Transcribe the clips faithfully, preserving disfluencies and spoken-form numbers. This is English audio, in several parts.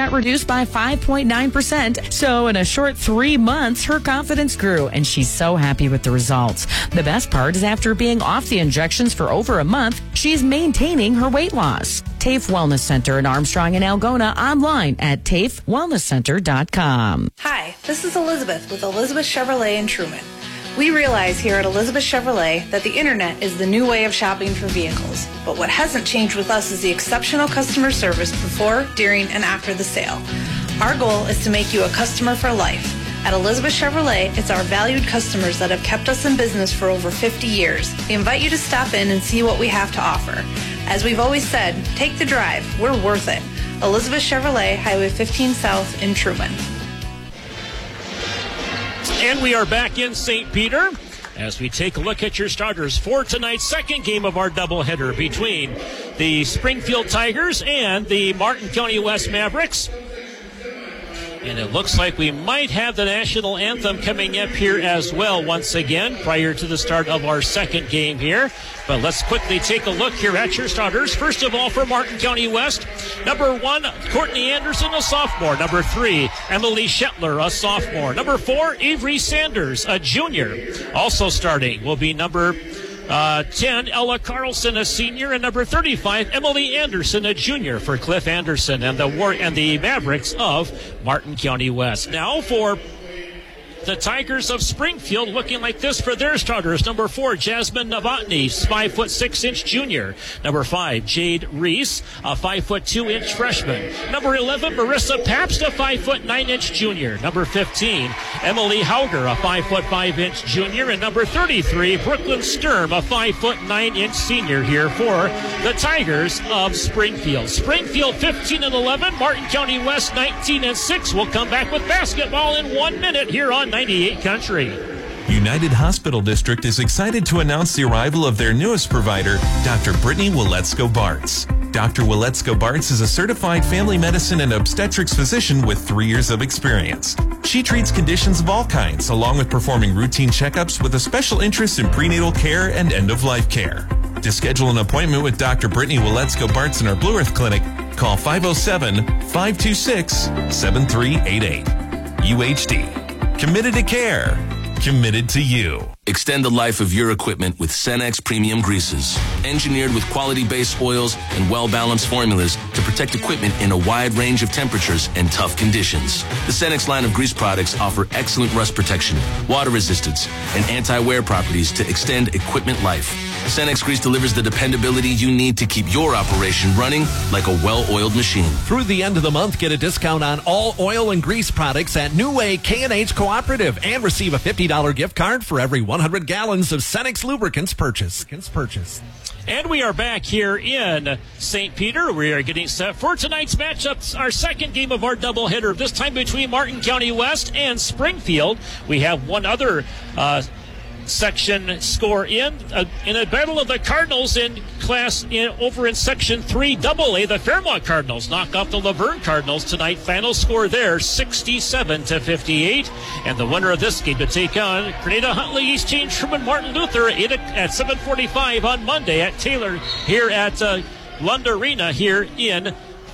got reduced by five point nine percent. So in a short three months, her confidence grew, and she's so happy with the results. The best part is after being off the injections for over a month, she's maintaining her weight loss. T A F E Wellness Center in Armstrong and Algona, online at T A F E wellness center dot com. Hi, this is Elizabeth with Elizabeth Chevrolet in Truman. We realize here at Elizabeth Chevrolet that the internet is the new way of shopping for vehicles. But what hasn't changed with us is the exceptional customer service before, during, and after the sale. Our goal is to make you a customer for life. At Elizabeth Chevrolet, it's our valued customers that have kept us in business for over fifty years. We invite you to stop in and see what we have to offer. As we've always said, take the drive. We're worth it. Elizabeth Chevrolet, Highway fifteen South in Truman. And we are back in Saint Peter as we take a look at your starters for tonight's second game of our doubleheader between the Springfield Tigers and the Martin County West Mavericks. And it looks like we might have the national anthem coming up here as well once again prior to the start of our second game here. But let's quickly take a look here at your starters. First of all, for Martin County West, number one, Courtney Anderson, a sophomore. Number three, Emily Shetler, a sophomore. Number four, Avery Sanders, a junior. Also starting will be number Uh, ten, Ella Carlson, a senior, and number thirty-five, Emily Anderson, a junior, for Cliff Anderson and the War and the Mavericks of Martin County West. Now for the Tigers of Springfield, looking like this for their starters. Number four, Jasmine Novotny, five foot six inch junior. Number five, Jade Reese, a five foot two inch freshman. Number eleven, Marissa Pabst, a five foot nine inch junior. Number fifteen, Emily Hauger, a five foot five inch junior, and number thirty-three, Brooklyn Sturm, a five foot nine inch senior here for the Tigers of Springfield. Springfield fifteen and eleven, Martin County West nineteen and six. We'll come back with basketball in one minute here on ninety-eight Country. United Hospital District is excited to announce the arrival of their newest provider, Doctor Brittany Wilecko-Bartz. Doctor Wilecko-Bartz is a certified family medicine and obstetrics physician with three years of experience. She treats conditions of all kinds, along with performing routine checkups with a special interest in prenatal care and end-of-life care. To schedule an appointment with Doctor Brittany Wilecko-Bartz in our Blue Earth Clinic, call five oh seven, five two six, seven three eight eight. U H D. Committed to care. Committed to you. Extend the life of your equipment with Cenex Premium Greases. Engineered with quality-based oils and well-balanced formulas to protect equipment in a wide range of temperatures and tough conditions. The Cenex line of grease products offer excellent rust protection, water resistance, and anti-wear properties to extend equipment life. Cenex Grease delivers the dependability you need to keep your operation running like a well-oiled machine. Through the end of the month, get a discount on all oil and grease products at New Way K and H Cooperative and receive a fifty dollars gift card for every one hundred gallons of Cenex lubricants purchase. purchase. And we are back here in Saint Peter. We are getting set for tonight's matchup, our second game of our doubleheader, this time between Martin County West and Springfield. We have one other uh, section score in uh, in a battle of the Cardinals in class in over in section three double A. The Fairmont Cardinals knock off the Laverne Cardinals tonight. Final score there sixty-seven to fifty-eight, and the winner of this game to take on Grenada Huntley East Teen Truman Martin Luther at seven forty-five on Monday at Taylor here at uh, Lund Arena here in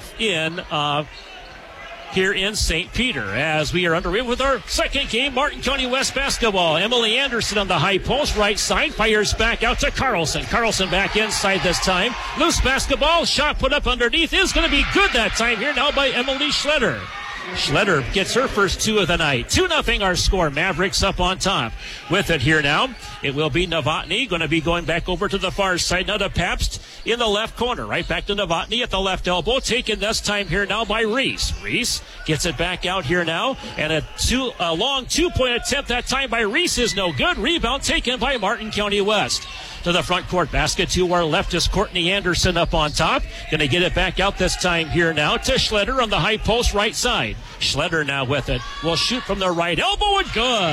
in uh here in Saint Peter, as we are underway with our second game. Martin County West basketball. Emily Anderson on the high post, right side, fires back out to Carlson. Carlson back inside this time. Loose basketball, shot put up underneath is going to be good that time here now by Emily Schletter. Schletter gets her first two of the night. two nothing our score. Mavericks up on top. With it here now, it will be Novotny going to be going back over to the far side. Now to Pabst in the left corner. Right back to Novotny at the left elbow. Taken this time here now by Reese. Reese gets it back out here now. And a, two, a long two-point attempt that time by Reese is no good. Rebound taken by Martin County West. To the front court basket to our left is Courtney Anderson up on top. Going to get it back out this time here now to Schletter on the high post right side. Schletter now with it. Will shoot from the right elbow and good.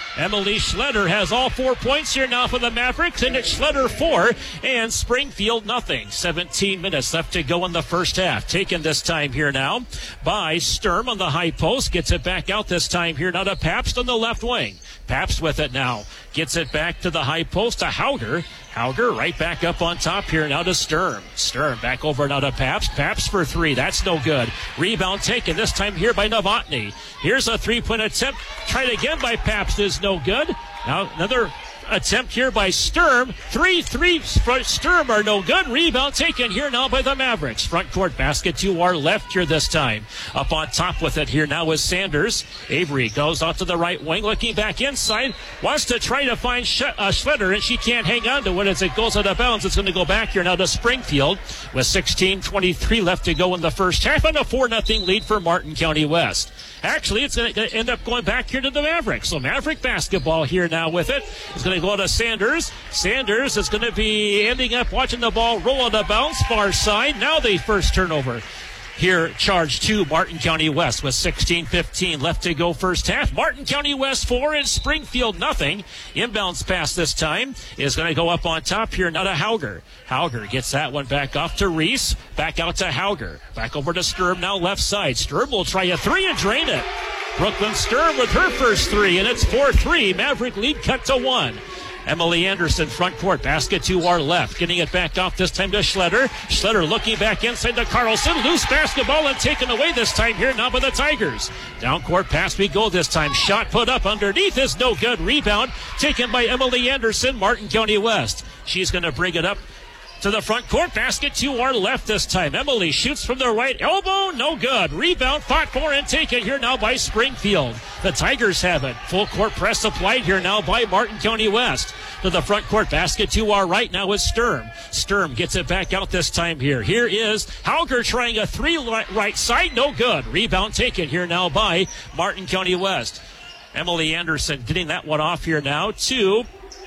Emily Schletter has all four points here now for the Mavericks, and it's Schletter four and Springfield nothing. seventeen minutes left to go in the first half. Taken this time here now by Sturm on the high post. Gets it back out this time here now to Pabst on the left wing. Pabst with it now. Gets it back to the high post to Hauger. Hauger right back up on top here now to Sturm. Sturm back over now to Pabst. Pabst for three. That's no good. Rebound taken this time here by Novotny. Here's a three-point attempt. Tried again by Pabst is no good. Now another attempt here by Sturm. Three threes for Sturm are no good. Rebound taken here now by the Mavericks. Front court basket to our left here this time. Up on top with it here now is Sanders. Avery goes out to the right wing, looking back inside. Wants to try to find Sh- uh, Schletter, and she can't hang on to it as it goes out of bounds. It's going to go back here now to Springfield with sixteen twenty-three left to go in the first half, and a four nothing lead for Martin County West. Actually, it's going to end up going back here to the Mavericks. So Maverick basketball here now with it. It's going to go to Sanders. Sanders is going to be ending up watching the ball roll on the bounce far side. Now the first turnover. Here, charge to Martin County West with sixteen fifteen left to go first half. Martin County West four and Springfield nothing. Inbounds pass this time is going to go up on top here now to Hauger. Hauger gets that one back off to Reese. Back out to Hauger. Back over to Sturm now left side. Sturm will try a three and drain it. Brooklyn Sturm with her first three, and it's four three. Maverick lead cut to one. Emily Anderson, front court, basket to our left. Getting it back off this time to Schletter. Schletter looking back inside to Carlson. Loose basketball and taken away this time here now by the Tigers. Down court pass we go this time. Shot put up underneath is no good. Rebound taken by Emily Anderson, Martin County West. She's going to bring it up to the front court, basket to our left this time. Emily shoots from the right elbow, no good. Rebound fought for and taken here now by Springfield. The Tigers have it. Full court press applied here now by Martin County West. To the front court, basket to our right now is Sturm. Sturm gets it back out this time here. Here is Hauger trying a three right side, no good. Rebound taken here now by Martin County West. Emily Anderson getting that one off here now to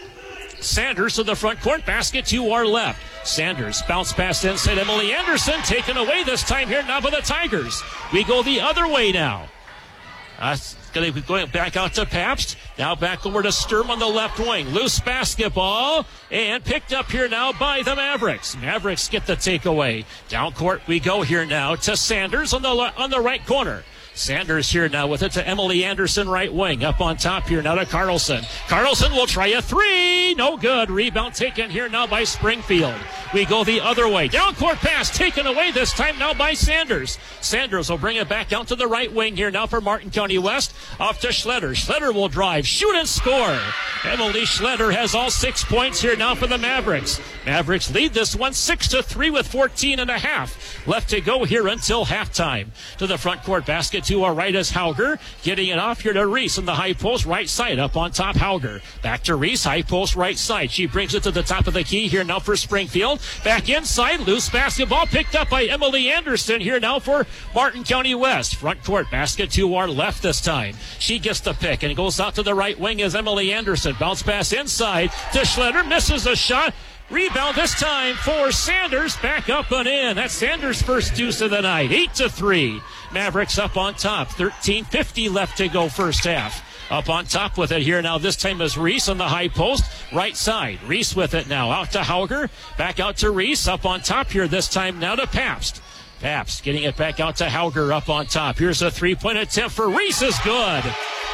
Sanders to the front court, basket to our left. Sanders bounce pass inside. Emily Anderson taken away this time here now by the Tigers. We go the other way now. Uh, going to be going back out to Pabst. Now back over to Sturm on the left wing. Loose basketball and picked up here now by the Mavericks. Mavericks get the takeaway. Down court we go here now to Sanders on the on the right corner. Sanders here now with it to Emily Anderson, right wing. Up on top here now to Carlson. Carlson will try a three. No good. Rebound taken here now by Springfield. We go the other way. Down court pass taken away this time now by Sanders. Sanders will bring it back out to the right wing here now for Martin County West. Off to Schletter. Schletter will drive, shoot and score. Emily Schletter has all six points here now for the Mavericks. Mavericks lead this one six to three with fourteen and a half left to go here until halftime. To the front court basket to our right is Hauger. Getting it off here to Reese on the high post right side. Up on top Hauger. Back to Reese, high post right side. She brings it to the top of the key here now for Springfield. Back inside, loose basketball picked up by Emily Anderson here now for Martin County West. Front court basket to our left this time. She gets the pick and goes out to the right wing as Emily Anderson. Bounce pass inside to Schletter. Misses a shot. Rebound this time for Sanders. Back up and in. That's Sanders' first deuce of the night. Eight to three. Mavericks up on top. thirteen fifty left to go first half. Up on top with it here now. This time is Reese on the high post. Right side. Reese with it now. Out to Hauger. Back out to Reese. Up on top here this time now to Pabst. Pabst getting it back out to Hauger up on top. Here's a three-point attempt for Reese is good.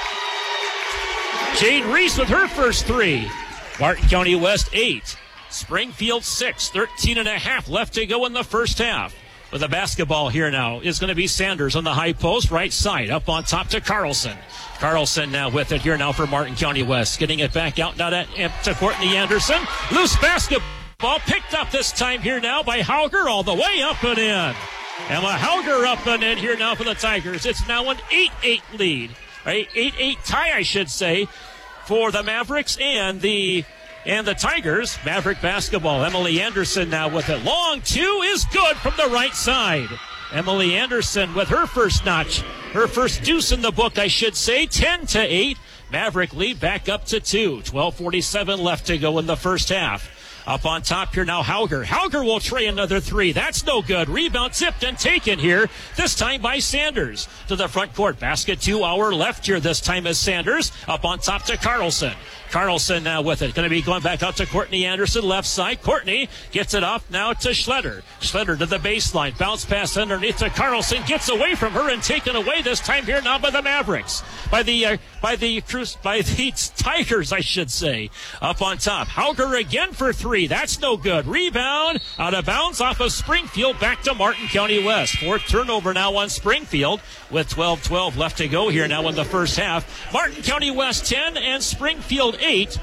Jade Reese with her first three. Martin County West eight. Springfield six. thirteen and a half left to go in the first half. With the basketball here now is going to be Sanders on the high post, right side, up on top to Carlson. Carlson now with it here now for Martin County West. Getting it back out now to, to Courtney Anderson. Loose basketball picked up this time here now by Hauger all the way up and in. Emma Hauger up and in here now for the Tigers. It's now an eight eight lead. Right? eight eight tie, I should say, for the Mavericks and the And the Tigers. Maverick basketball. Emily Anderson now with it. Long two is good from the right side. Emily Anderson with her first notch. Her first deuce in the book, I should say. ten to eight. Maverick lead back up to two. twelve forty-seven left to go in the first half. Up on top here now, Hauger. Hauger will tray another three. That's no good. Rebound tipped and taken here, this time by Sanders. To the front court. Basket two, our left here this time is Sanders. Up on top to Carlson. Carlson now with it. Going to be going back out to Courtney Anderson, left side. Courtney gets it off now to Schletter. Schletter to the baseline. Bounce pass underneath to Carlson. Gets away from her and taken away this time here now by the Mavericks. By the, uh, by the, by the Tigers, I should say. Up on top. Hauger again for three. That's no good. Rebound out of bounds off of Springfield. Back to Martin County West. Fourth turnover now on Springfield with twelve twelve left to go here now in the first half. Martin County West ten and Springfield eight.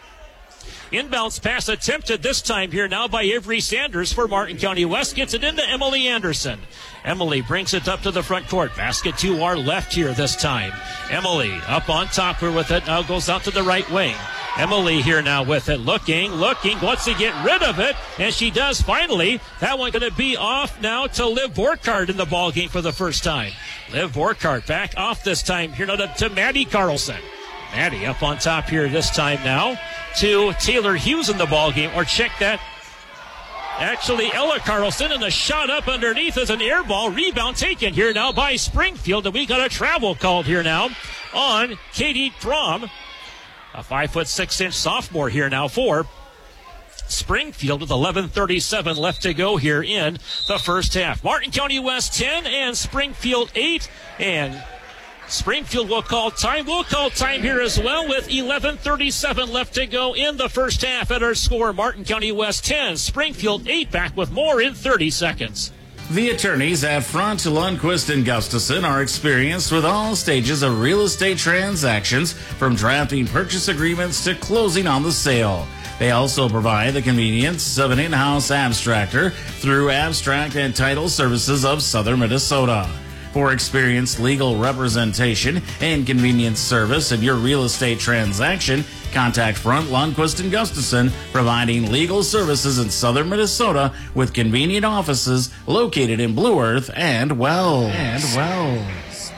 Inbounds pass attempted this time here now by Avery Sanders for Martin County West. Gets it into Emily Anderson. Emily brings it up to the front court. Basket to our left here this time. Emily up on top here with it. Now goes out to the right wing. Emily here now with it. Looking, looking, wants to get rid of it. And she does finally. That one going to be off now to Liv Borkhardt in the ball game for the first time. Liv Borkhardt back off this time here now to, to Maddie Carlson. Maddie up on top here this time now to Taylor Hughes in the ball game. Or check that. Actually, Ella Carlson, and the shot up underneath is an air ball. Rebound taken here now by Springfield. And we got a travel called here now on Katie Throm. A five foot six inch sophomore here now for Springfield with eleven thirty-seven left to go here in the first half. Martin County West ten and Springfield eight. And Springfield will call time. We'll call time here as well with eleven thirty-seven left to go in the first half at our score. Martin County West ten, Springfield eight. Back with more in thirty seconds. The attorneys at Front, Lundquist, and Gustafson are experienced with all stages of real estate transactions, from drafting purchase agreements to closing on the sale. They also provide the convenience of an in-house abstractor through Abstract and Title Services of Southern Minnesota. For experienced legal representation and convenience service in your real estate transaction, contact Front, Lundquist, and Gustafson, providing legal services in Southern Minnesota with convenient offices located in Blue Earth and Wells. And Wells.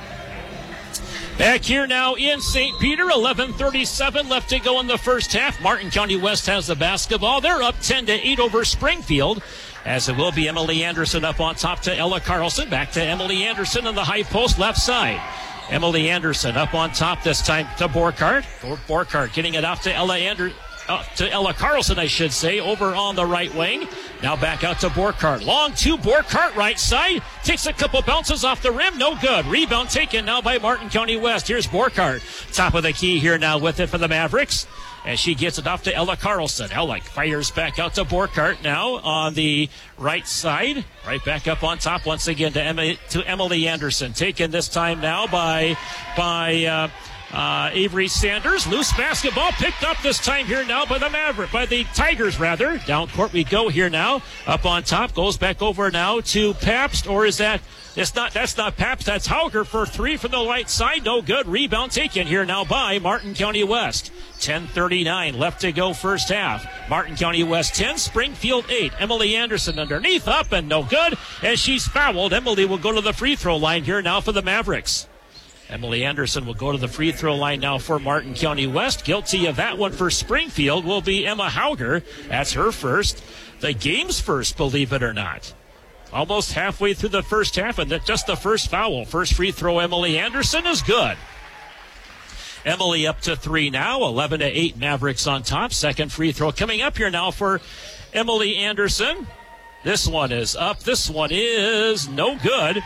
Back here now in Saint Peter, eleven thirty-seven left to go in the first half. Martin County West has the basketball. They're up ten to eight over Springfield, as it will be Emily Anderson up on top to Ella Carlson. Back to Emily Anderson on the high post left side. Emily Anderson up on top this time to Borkhardt. Borkhardt getting it off to Ella Anderson. Uh, to Ella Carlson, I should say, over on the right wing. Now back out to Borkhardt. Long two, Borkhardt right side. Takes a couple bounces off the rim. No good. Rebound taken now by Martin County West. Here's Borkhardt. Top of the key here now with it for the Mavericks. And she gets it off to Ella Carlson. Ella fires back out to Borkhardt now on the right side. Right back up on top once again to Emily, to Emily Anderson. Taken this time now by, by, uh, Uh, Avery Sanders. Loose basketball picked up this time here now by the Maverick, by the Tigers rather. Down court we go here now. Up on top, goes back over now to Pabst, or is that, it's not, that's not Pabst, that's Hauger for three from the right side. No good. Rebound taken here now by Martin County West. ten thirty-nine left to go first half. Martin County West ten, Springfield eight. Emily Anderson underneath, up and no good. As she's fouled, Emily will go to the free throw line here now for the Mavericks. Emily Anderson will go to the free throw line now for Martin County West. Guilty of that one for Springfield will be Emma Hauger. That's her first. The game's first, believe it or not. Almost halfway through the first half, and that's just the first foul. First free throw, Emily Anderson, is good. Emily up to three now. eleven to eight, Mavericks on top. Second free throw coming up here now for Emily Anderson. This one is up. This one is no good.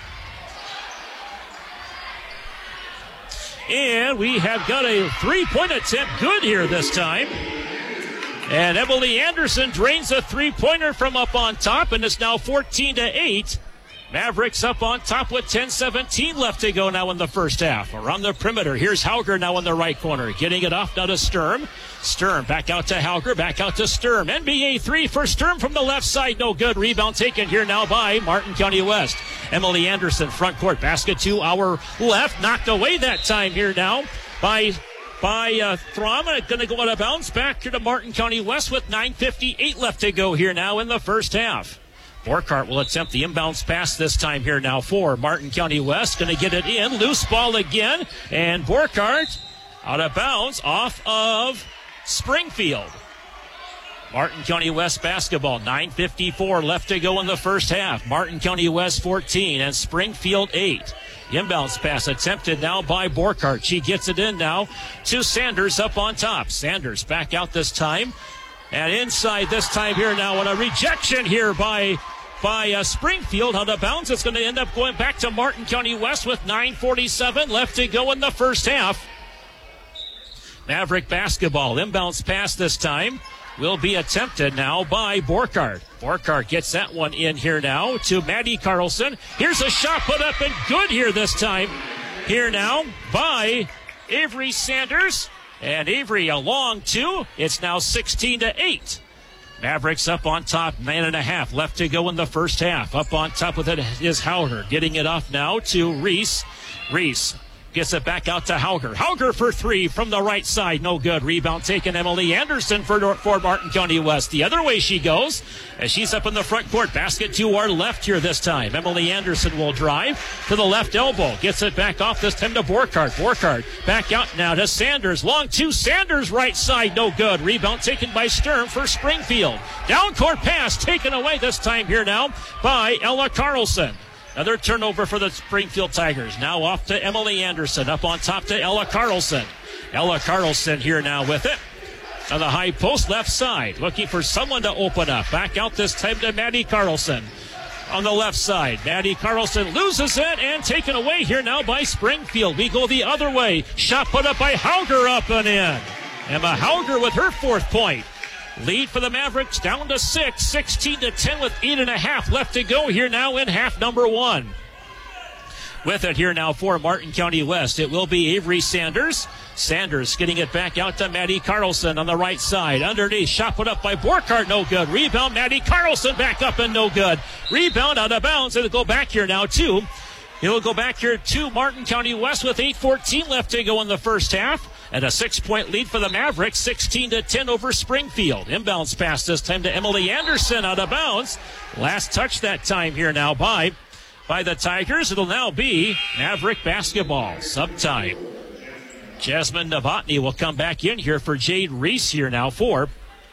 And we have got a three-point attempt good here this time. And Emily Anderson drains a three-pointer from up on top, and it's now fourteen to eight. Mavericks up on top with ten seventeen left to go now in the first half. Around the perimeter, here's Hauger now in the right corner. Getting it off now to Sturm. Sturm back out to Hauger, back out to Sturm. N B A three for Sturm from the left side. No good. Rebound taken here now by Martin County West. Emily Anderson, front court. Basket to our left. Knocked away that time here now by... by uh, Throm. Going to go out of bounds back here to Martin County West with nine fifty-eight left to go here now in the first half. Borkhardt will attempt the inbounds pass this time here now for Martin County West. Going to get it in. Loose ball again. And Borkhardt out of bounds off of Springfield. Martin County West basketball, nine fifty-four left to go in the first half. Martin County West fourteen and Springfield eight. Inbounds pass attempted now by Borkart. She gets it in now to Sanders up on top. Sanders back out this time. And inside this time here now, and a rejection here by by uh, Springfield. Out of bounds. It's going to end up going back to Martin County West with nine forty-seven left to go in the first half. Maverick basketball. Inbounds pass this time will be attempted now by Borkart. Borkart gets that one in here now to Maddie Carlson. Here's a shot put up and good here this time. Here now by Avery Sanders. And Avery a long two. It's now sixteen to eight. Mavericks up on top, nine and a half left to go in the first half. Up on top with it is Hauger. Getting it off now to Reese. Reese gets it back out to Hauger. Hauger for three from the right side. No good. Rebound taken. Emily Anderson for, for Martin County West. The other way she goes as she's up in the front court. Basket to our left here this time. Emily Anderson will drive to the left elbow. Gets it back off this time to Borkart. Borkart back out now to Sanders. Long two. Sanders right side. No good. Rebound taken by Sturm for Springfield. Down court pass taken away this time here now by Ella Carlson. Another turnover for the Springfield Tigers. Now off to Emily Anderson. Up on top to Ella Carlson. Ella Carlson here now with it. On the high post left side. Looking for someone to open up. Back out this time to Maddie Carlson. On the left side. Maddie Carlson loses it and taken away here now by Springfield. We go the other way. Shot put up by Hauger up and in. Emma Hauger with her fourth point. Lead for the Mavericks down to six, sixteen to ten with eight and a half left to go here now in half number one. With it here now for Martin County West, it will be Avery Sanders. Sanders getting it back out to Maddie Carlson on the right side. Underneath, shot put up by Borkart, no good. Rebound, Maddie Carlson back up and no good. Rebound out of bounds. It'll go back here now to, it'll go back here to Martin County West with eight fourteen left to go in the first half. And a six-point lead for the Mavericks, sixteen to ten over Springfield. Inbounds pass this time to Emily Anderson out of bounds. Last touch that time here now by, by the Tigers. It'll now be Maverick basketball. Sub-time. Jasmine Novotny will come back in here for Jade Reese here now for,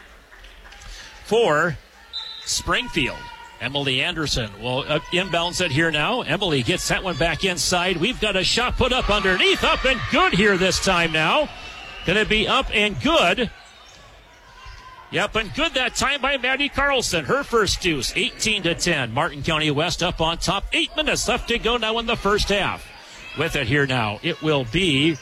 for Springfield. Emily Anderson will uh, inbounds it here now. Emily gets that one back inside. We've got a shot put up underneath. Up and good here this time now. Going to be up and good. Yep, and good that time by Maddie Carlson. Her first deuce, eighteen to ten. Martin County West up on top. Eight minutes left to go now in the first half. With it here now, it will be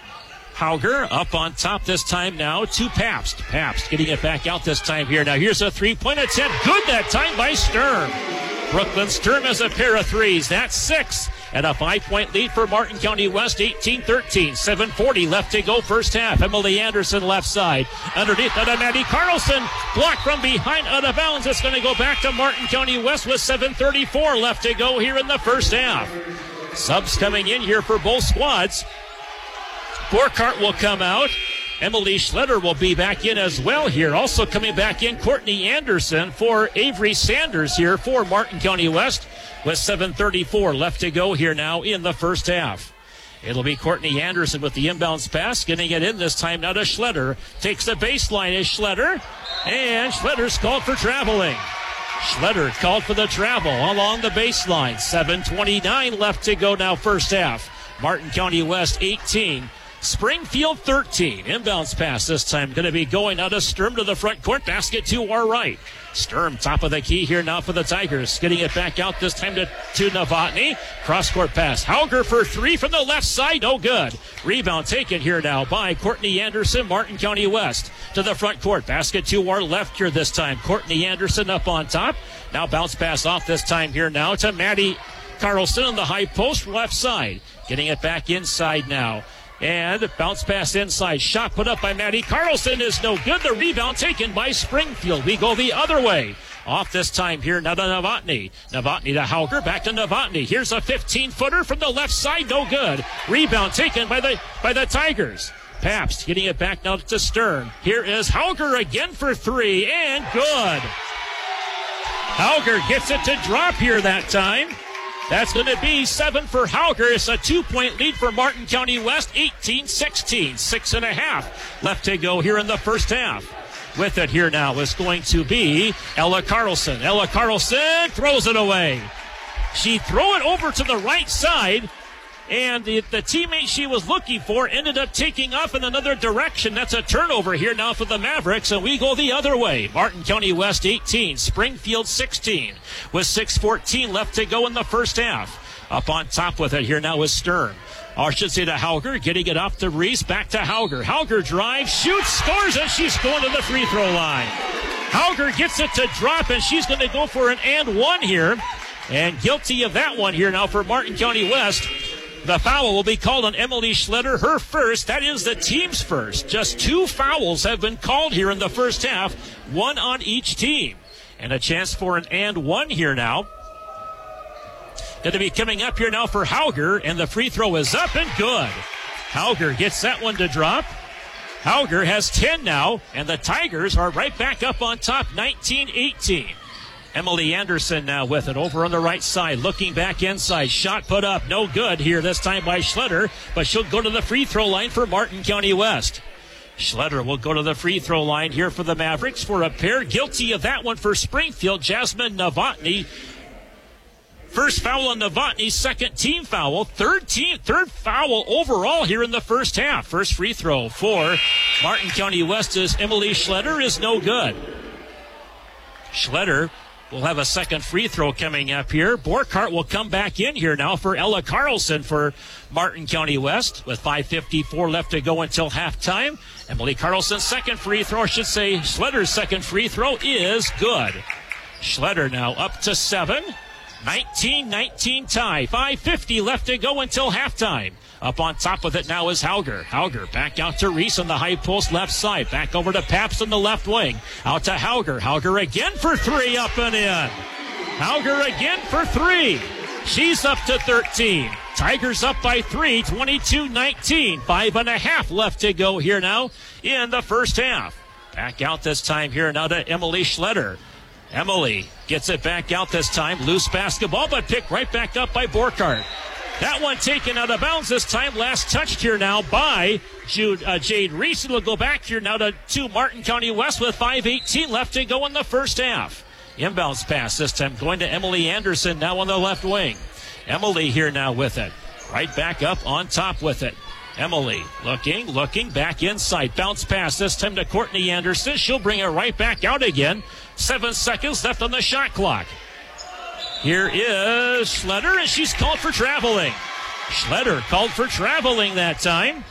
Hauger up on top this time now to Pabst. Pabst getting it back out this time here. Now here's a three-point attempt. Good that time by Sturm. Brooklyn Sturm has a pair of threes. That's six. And a five-point lead for Martin County West, eighteen thirteen. seven forty left to go first half. Emily Anderson left side. Underneath that, Maddie Carlson. Blocked from behind out of bounds. It's going to go back to Martin County West with seven thirty-four left to go here in the first half. Subs coming in here for both squads. Borkart will come out. Emily Schletter will be back in as well here. Also coming back in, Courtney Anderson for Avery Sanders here for Martin County West with seven thirty-four left to go here now in the first half. It'll be Courtney Anderson with the inbounds pass, getting it in this time now to Schletter. Takes the baseline is Schletter, and Schletter's called for traveling. Schletter called for the travel along the baseline. seven twenty-nine left to go now first half. Martin County West eighteen. Springfield thirteen. Inbounds pass this time going to be going out of Sturm to the front court. Basket to our right. Sturm top of the key here now for the Tigers. Getting it back out this time to, to Novotny. Cross court pass. Hauger for three from the left side. No good. Rebound taken here now by Courtney Anderson, Martin County West. To the front court. Basket to our left here this time. Courtney Anderson up on top. Now bounce pass off this time here now to Maddie Carlson on the high post left side. Getting it back inside now. And bounce pass inside. Shot put up by Maddie Carlson is no good. The rebound taken by Springfield. We go the other way. Off this time here now to Novotny. Novotny to Hauger. Back to Novotny. Here's a fifteen-footer from the left side. No good. Rebound taken by the by the Tigers. Pabst getting it back now to Stern. Here is Hauger again for three. And good. Hauger gets it to drop here that time. That's going to be seven for Hauger. It's a two-point lead for Martin County West, eighteen sixteen. Six and a half left to go here in the first half. With it here now is going to be Ella Carlson. Ella Carlson throws it away. She threw it over to the right side, and the, the teammate she was looking for ended up taking off in another direction. That's a turnover here now for the Mavericks, and we go the other way. Martin County West eighteen, Springfield sixteen, with six fourteen left to go in the first half. Up on top with it here now is Stern. Or I should say to Hauger, getting it off to Reese, back to Hauger. Hauger drives, shoots, scores, and she's going to the free throw line. Hauger gets it to drop, and she's going to go for an and one here. And guilty of that one here now for Martin County West. The foul will be called on Emily Schletter, her first. That is the team's first. Just two fouls have been called here in the first half, one on each team. And a chance for an and one here now. Going to be coming up here now for Hauger, and the free throw is up and good. Hauger gets that one to drop. Hauger has ten now, and the Tigers are right back up on top, nineteen eighteen. Emily Anderson now with it over on the right side, looking back inside. Shot put up, no good here this time by Schletter, but she'll go to the free throw line for Martin County West. Schletter will go to the free throw line here for the Mavericks for a pair. Guilty of that one for Springfield, Jasmine Novotny. First foul on Novotny, second team foul, third team, third foul overall here in the first half. First free throw for Martin County West is Emily Schletter is no good. Schletter will have a second free throw coming up here. Borkart will come back in here now for Ella Carlson for Martin County West with five fifty-four left to go until halftime. Emily Carlson's second free throw, I should say Schletter's second free throw is good. Schletter now up to seven. nineteen nineteen tie. five fifty left to go until halftime. Up on top with it now is Hauger. Hauger back out to Reese on the high post left side. Back over to Pabst on the left wing. Out to Hauger. Hauger again for three, up and in. Hauger again for three. She's up to thirteen. Tigers up by three, twenty-two nineteen. Five and a half left to go here now in the first half. Back out this time here now to Emily Schletter. Emily gets it back out this time. Loose basketball, but picked right back up by Borkart. That one taken out of bounds this time. Last touched here now by Jude, uh, Jade Reese. It'll go back here now to, to Martin County West with five eighteen left to go in the first half. Inbounds pass this time going to Emily Anderson now on the left wing. Emily here now with it. Right back up on top with it. Emily looking, looking, back inside. Bounce pass this time to Courtney Anderson. She'll bring it right back out again. Seven seconds left on the shot clock. Here is Schletter, and she's called for traveling. Schletter called for traveling that time.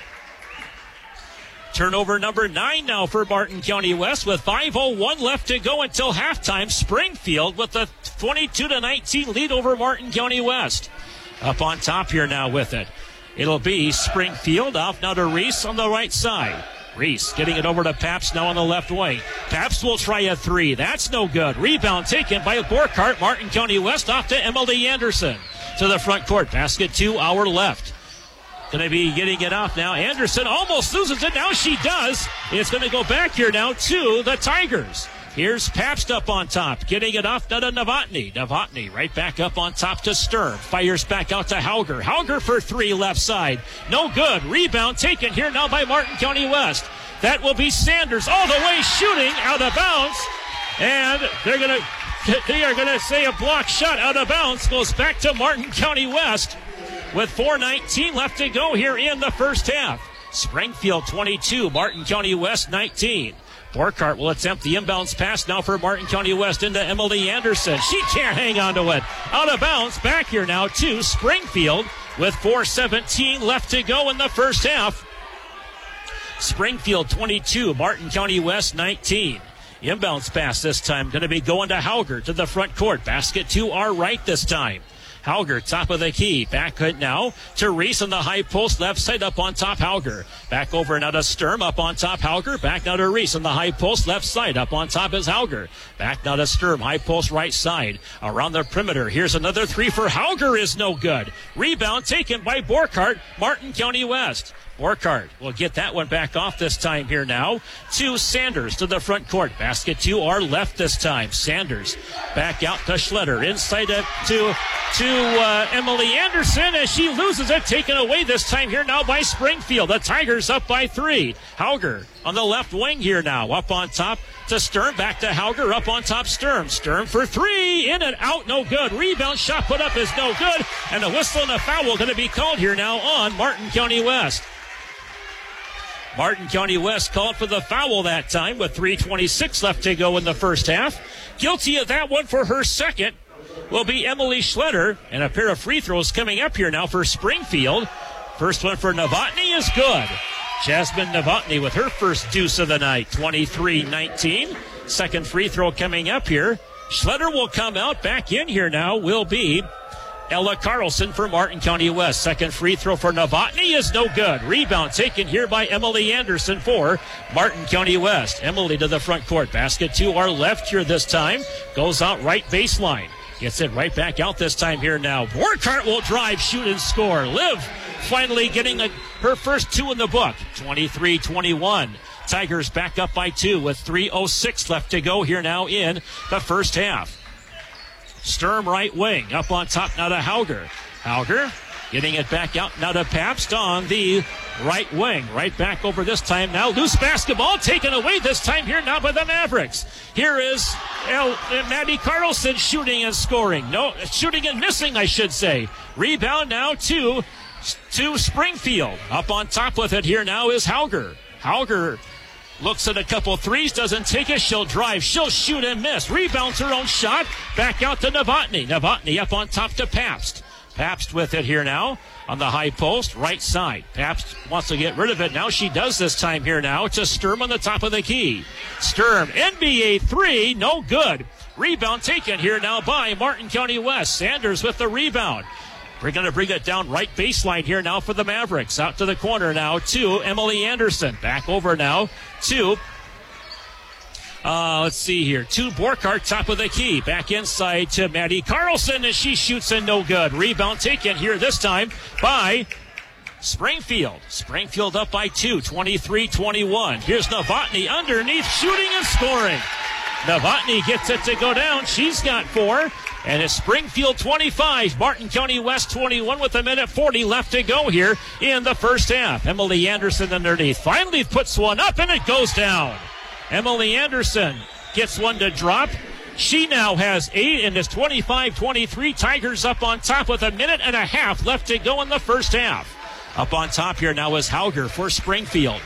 Turnover number nine now for Martin County West with five oh one left to go until halftime. Springfield with the twenty-two to nineteen lead over Martin County West. Up on top here now with it. It'll be Springfield off now to Reese on the right side. Reese getting it over to Pabst now on the left wing. Pabst will try a three. That's no good. Rebound taken by Borkart. Martin County West off to Emily Anderson. To the front court. Basket two, hour left. Going to be getting it off now. Anderson almost loses it. Now she does. It's going to go back here now to the Tigers. Here's Pabst up on top. Getting it off now to Novotny. Novotny right back up on top to Stern. Fires back out to Hauger. Hauger for three left side. No good. Rebound taken here now by Martin County West. That will be Sanders all the way shooting out of bounds. And they're going to, they are going to say a block shot out of bounds. Goes back to Martin County West with four nineteen left to go here in the first half. Springfield twenty-two, Martin County West nineteen. Borkart will attempt the inbounds pass now for Martin County West into Emily Anderson. She can't hang on to it. Out of bounds. Back here now to Springfield with four seventeen left to go in the first half. Springfield twenty-two, Martin County West nineteen. Inbounds pass this time going to be going to Hauger to the front court. Basket to our right this time. Hauger, top of the key. Back now to Reese on the high post left side. Up on top, Hauger. Back over now to Sturm. Up on top, Hauger. Back now to Reese on the high post left side. Up on top is Hauger. Back now to Sturm. High post right side. Around the perimeter. Here's another three for Hauger is no good. Rebound taken by Borkart. Martin County West. Borkart will get that one back off this time here now to Sanders to the front court. Basket to our left this time. Sanders back out to Schletter. Inside to, to, to uh, Emily Anderson as she loses it. Taken away this time here now by Springfield. The Tigers up by three. Hauger on the left wing here now. Up on top to Sturm. Back to Hauger. Up on top Sturm. Sturm for three. In and out. No good. Rebound shot put up is no good. And a whistle and a foul going to be called here now on Martin County West. Martin County West called for the foul that time with three twenty-six left to go in the first half. Guilty of that one for her second will be Emily Schletter. And a pair of free throws coming up here now for Springfield. First one for Novotny is good. Jasmine Novotny with her first deuce of the night, twenty-three nineteen. Second free throw coming up here. Schletter will come out. Back in here now will be Ella Carlson for Martin County West. Second free throw for Novotny is no good. Rebound taken here by Emily Anderson for Martin County West. Emily to the front court. Basket to our left here this time. Goes out right baseline. Gets it right back out this time here now. Borkart will drive, shoot, and score. Liv finally getting a, her first two in the book. twenty-three twenty-one. Tigers back up by two with three oh six left to go here now in the first half. Sturm right wing. Up on top now to Hauger. Hauger getting it back out now to Pabst on the right wing. Right back over this time now. Loose basketball taken away this time here now by the Mavericks. Here is El, Maddie Carlson shooting and scoring. No, shooting and missing, I should say. Rebound now to, to Springfield. Up on top with it here now is Hauger. Hauger looks at a couple threes, doesn't take it. She'll drive, she'll shoot and miss. Rebounds her own shot. Back out to Novotny. Novotny up on top to Pabst. Pabst with it here now on the high post, right side. Pabst wants to get rid of it. Now she does this time here now to Sturm on the top of the key. Sturm, N B A three, no good. Rebound taken here now by Martin County West. Sanders with the rebound. We're going to bring it down right baseline here now for the Mavericks. Out to the corner now to Emily Anderson. Back over now to, uh, let's see here, to Borkart, top of the key. Back inside to Maddie Carlson as she shoots and no good. Rebound taken here this time by Springfield. Springfield up by two, twenty-three twenty-one. Here's Novotny underneath, shooting and scoring. Novotny gets it to go down. She's got four. And it's Springfield twenty-five, Martin County West twenty-one with a minute forty left to go here in the first half. Emily Anderson underneath. Finally puts one up and it goes down. Emily Anderson gets one to drop. She now has eight and it's twenty-five twenty-three. Tigers up on top with a minute and a half left to go in the first half. Up on top here now is Hauger for Springfield.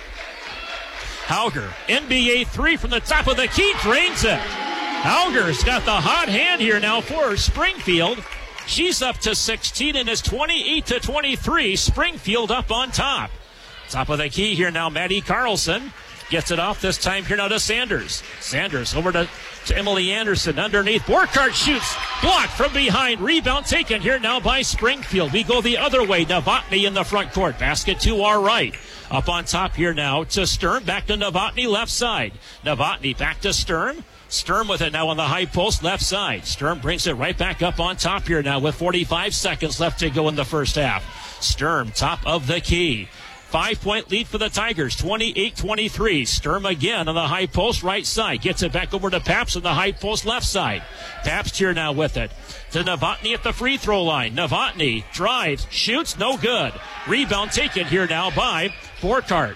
Hauger, N B A three from the top of the key, drains it. Hauger's got the hot hand here now for Springfield. She's up to sixteen and is twenty-eight to twenty-three. Springfield up on top. Top of the key here now, Maddie Carlson. Gets it off this time here now to Sanders. Sanders over to, to Emily Anderson underneath. Borkart shoots. Blocked from behind. Rebound taken here now by Springfield. We go the other way. Novotny in the front court. Basket to our right. Up on top here now to Sturm. Back to Novotny left side. Novotny back to Sturm. Sturm with it now on the high post left side. Sturm brings it right back up on top here now with forty-five seconds left to go in the first half. Sturm top of the key. Five-point lead for the Tigers, twenty-eight twenty-three. Sturm again on the high post right side. Gets it back over to Pabst on the high post left side. Pabst here now with it. To Novotny at the free throw line. Novotny drives, shoots, no good. Rebound taken here now by Borkart.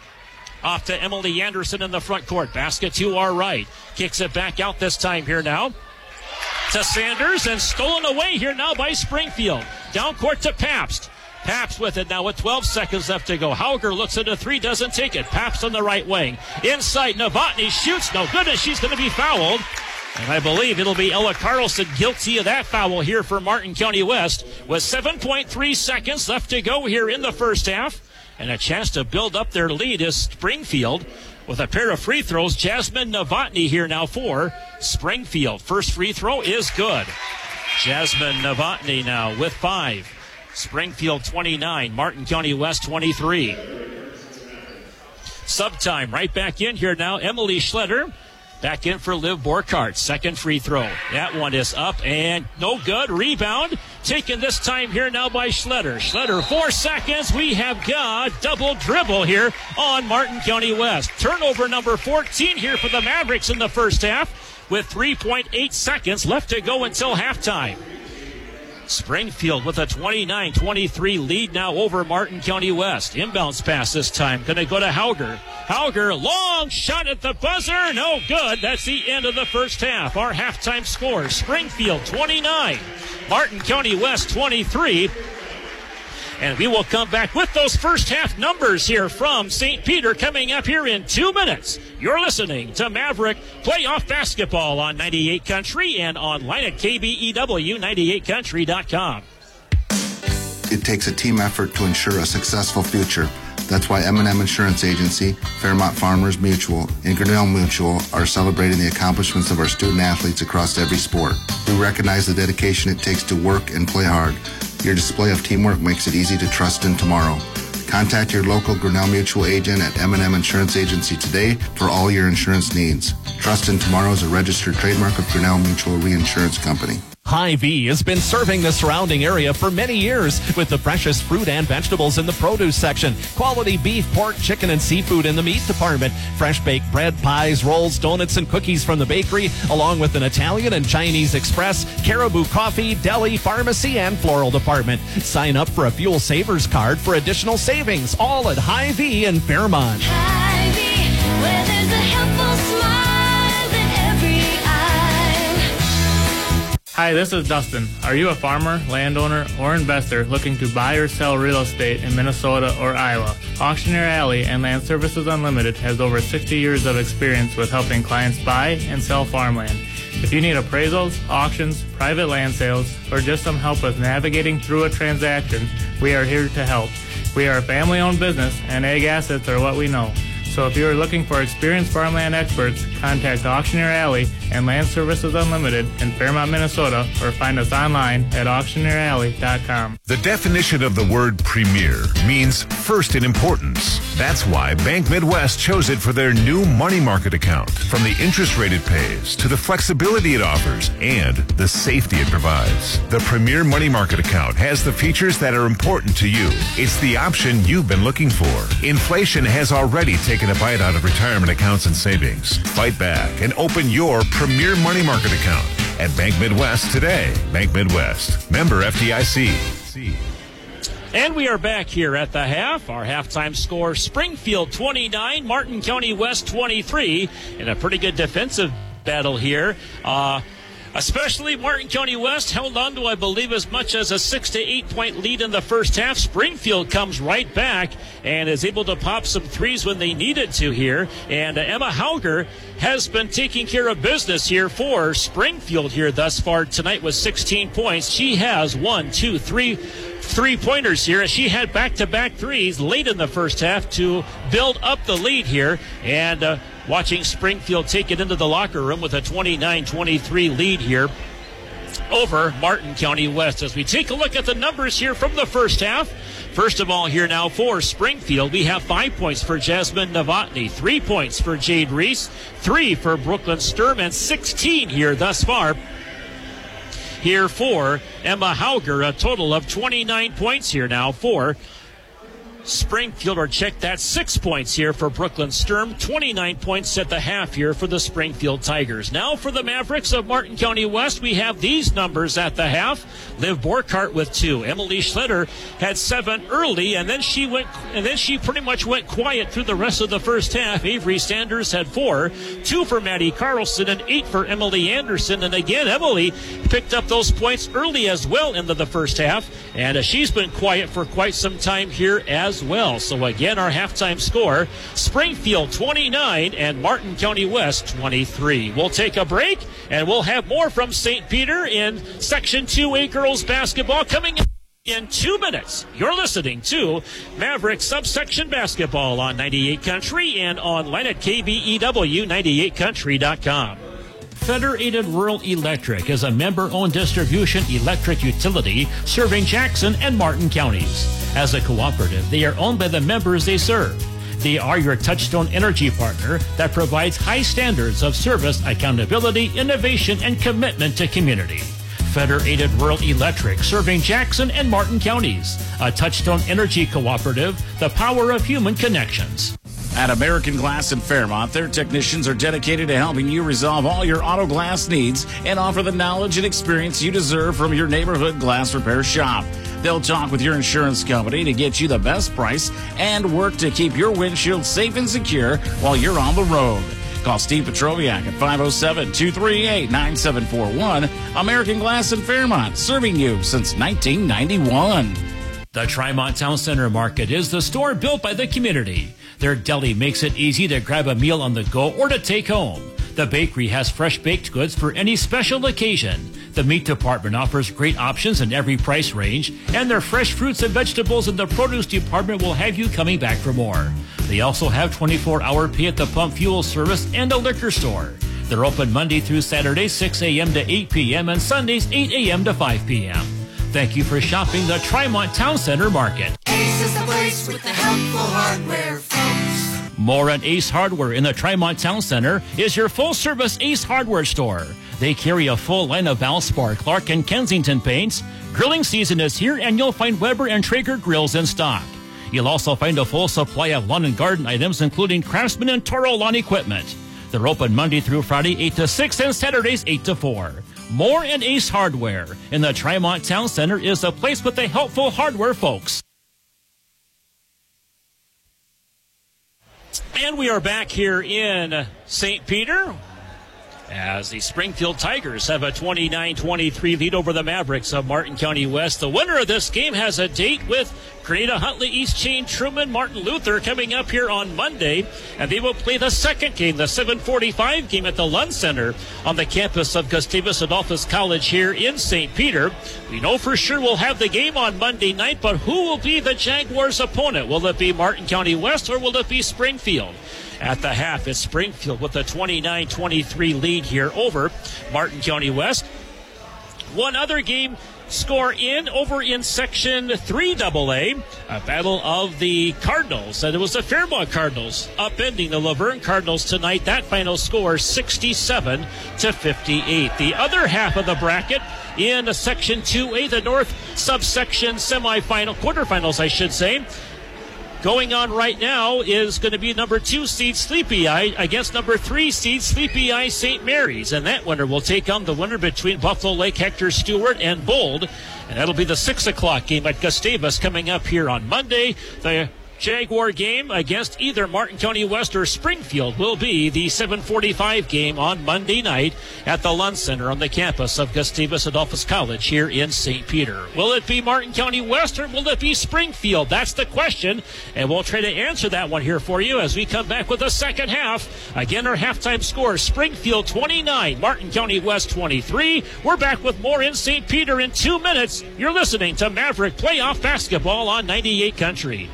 Off to Emily Anderson in the front court. Basket to our right. Kicks it back out this time here now to Sanders and stolen away here now by Springfield. Down court to Pabst. Pabst with it now with twelve seconds left to go. Hauger looks at a three, doesn't take it. Pabst on the right wing. Inside, Novotny shoots. No good, and she's going to be fouled. And I believe it'll be Ella Carlson guilty of that foul here for Martin County West with seven point three seconds left to go here in the first half. And a chance to build up their lead is Springfield with a pair of free throws. Jasmine Novotny here now for Springfield. First free throw is good. Jasmine Novotny now with five. Springfield twenty-nine, Martin County West twenty-three. Subtime right back in here now. Emily Schletter back in for Liv Borkart. Second free throw. That one is up and no good. Rebound taken this time here now by Schletter. Schletter, four seconds. We have got double dribble here on Martin County West. Turnover number fourteen here for the Mavericks in the first half with three point eight seconds left to go until halftime. Springfield with a twenty-nine twenty-three lead now over Martin County West. Inbounds pass this time. Going to go to Hauger. Hauger, long shot at the buzzer. No good. That's the end of the first half. Our halftime score, Springfield twenty-nine, Martin County West twenty-three. And we will come back with those first half numbers here from Saint Peter coming up here in two minutes. You're listening to Maverick Playoff Basketball on ninety-eight Country and online at K B E W ninety-eight country dot com. It takes a team effort to ensure a successful future. That's why M and M Insurance Agency, Fairmont Farmers Mutual, and Grinnell Mutual are celebrating the accomplishments of our student athletes across every sport. We recognize the dedication it takes to work and play hard. Your display of teamwork makes it easy to trust in tomorrow. Contact your local Grinnell Mutual agent at M and M Insurance Agency today for all your insurance needs. Trust in Tomorrow is a registered trademark of Grinnell Mutual Reinsurance Company. Hy-Vee has been serving the surrounding area for many years with the freshest fruit and vegetables in the produce section, quality beef, pork, chicken, and seafood in the meat department, fresh baked bread, pies, rolls, donuts, and cookies from the bakery, along with an Italian and Chinese express, caribou coffee, deli, pharmacy, and floral department. Sign up for a Fuel Savers card for additional savings, all at Hy-Vee in Fairmont. Hy-Vee, where there's a helpful smile in every eye. Hi, this is Dustin. Are you a farmer, landowner, or investor looking to buy or sell real estate in Minnesota or Iowa? Auctioneer Alley and Land Services Unlimited has over sixty years of experience with helping clients buy and sell farmland. If you need appraisals, auctions, private land sales, or just some help with navigating through a transaction, we are here to help. We are a family-owned business, and ag assets are what we know. So if you are looking for experienced farmland experts, contact Auctioneer Alley and Land Services Unlimited in Fairmont, Minnesota, or find us online at auctioneer alley dot com. The definition of the word premier means first in importance. That's why Bank Midwest chose it for their new money market account. From the interest rate it pays to the flexibility it offers and the safety it provides. The Premier Money Market account has the features that are important to you. It's the option you've been looking for. Inflation has already taken a bite out of retirement accounts and savings. Fight back and open your Premier Money Market account at Bank Midwest today. Bank Midwest. Member F D I C. And we are back here at the half. Our halftime score, Springfield twenty-nine, Martin County West twenty-three, in a pretty good defensive battle here. Uh, especially Martin County West held on to, I believe, as much as a six to eight point lead in the first half. Springfield comes right back and is able to pop some threes when they needed to here. And uh, Emma Hauger has been taking care of business here for Springfield here thus far tonight with sixteen points. She has one, two, three three-pointers here. She had back-to-back threes late in the first half to build up the lead here. And uh, watching Springfield take it into the locker room with a twenty-nine twenty-three lead here over Martin County West. As we take a look at the numbers here from the first half, first of all here now for Springfield, we have five points for Jasmine Novotny, three points for Jade Reese, three for Brooklyn Sturm, and sixteen here thus far here for Emma Hauger. A total of twenty-nine points here now for Springfield, or check that, six points here for Brooklyn Sturm, twenty-nine points at the half here for the Springfield Tigers. Now for the Mavericks of Martin County West, we have these numbers at the half. Liv Borkart with two. Emily Schlitter had seven early, and then she went, and then she pretty much went quiet through the rest of the first half. Avery Sanders had four, two for Maddie Carlson, and eight for Emily Anderson. And again, Emily picked up those points early as well into the first half, and uh, she's been quiet for quite some time here as well. So again, our halftime score, Springfield twenty-nine and Martin County West twenty-three. We'll take a break and we'll have more from Saint Peter in Section two A girls basketball coming in in two minutes. You're listening to Maverick Subsection Basketball on ninety-eight Country and online at K B E W ninety-eight country dot com. Federated Rural Electric is a member-owned distribution electric utility serving Jackson and Martin counties. As a cooperative, they are owned by the members they serve. They are your touchstone energy partner that provides high standards of service, accountability, innovation, and commitment to community. Federated Rural Electric, serving Jackson and Martin counties. A touchstone energy cooperative, the power of human connections. At American Glass in Fairmont, their technicians are dedicated to helping you resolve all your auto glass needs and offer the knowledge and experience you deserve from your neighborhood glass repair shop. They'll talk with your insurance company to get you the best price and work to keep your windshield safe and secure while you're on the road. Call Steve Petroviak at five oh seven, two three eight, nine seven four one. American Glass in Fairmont, serving you since nineteen ninety-one. The Trimont Town Center Market is the store built by the community. Their deli makes it easy to grab a meal on the go or to take home. The bakery has fresh baked goods for any special occasion. The meat department offers great options in every price range, and their fresh fruits and vegetables in the produce department will have you coming back for more. They also have twenty-four hour pay at the pump fuel service and a liquor store. They're open Monday through Saturday, six a.m. to eight p.m. and Sundays, eight a.m. to five p.m. Thank you for shopping the Trimont Town Center Market. Ace is the place with the helpful hardware, folks. More at Ace Hardware in the Trimont Town Center is your full-service Ace Hardware store. They carry a full line of Valspar, Clark, and Kensington paints. Grilling season is here, and you'll find Weber and Traeger grills in stock. You'll also find a full supply of lawn and garden items, including Craftsman and Toro lawn equipment. They're open Monday through Friday, eight to six, and Saturdays, eight to four. More at Ace Hardware in the Trimont Town Center is a place with the helpful hardware folks. And we are back here in Saint Peter as the Springfield Tigers have a twenty-nine twenty-three lead over the Mavericks of Martin County West. The winner of this game has a date with Grenada, Huntley, East Chain, Truman, Martin Luther coming up here on Monday, and they will play the second game, the seven forty-five game at the Lund Center on the campus of Gustavus Adolphus College here in Saint Peter. We know for sure we'll have the game on Monday night, but who will be the Jaguars' opponent? Will it be Martin County West or will it be Springfield? At the half, it's Springfield with a twenty-nine twenty-three lead here over Martin County West. One other game score in over in Section three double A, a battle of the Cardinals. And it was the Fairmont Cardinals upending the Laverne Cardinals tonight. That final score sixty-seven to fifty-eight. The other half of the bracket in Section two A, the North subsection semifinal, quarterfinals, I should say. Going on right now is going to be number two seed Sleepy Eye against number three seed Sleepy Eye Saint Mary's. And that winner will take on the winner between Buffalo Lake, Hector Stewart, and Bold. And that'll be the six o'clock game at Gustavus coming up here on Monday. The Jaguar game against either Martin County West or Springfield will be the seven forty-five game on Monday night at the Lund Center on the campus of Gustavus Adolphus College here in Saint Peter. Will it be Martin County West or will it be Springfield? That's the question, and we'll try to answer that one here for you as we come back with the second half. Again, our halftime score, Springfield twenty-nine, Martin County West twenty-three. We're back with more in Saint Peter in two minutes. You're listening to Maverick Playoff Basketball on ninety-eight Country.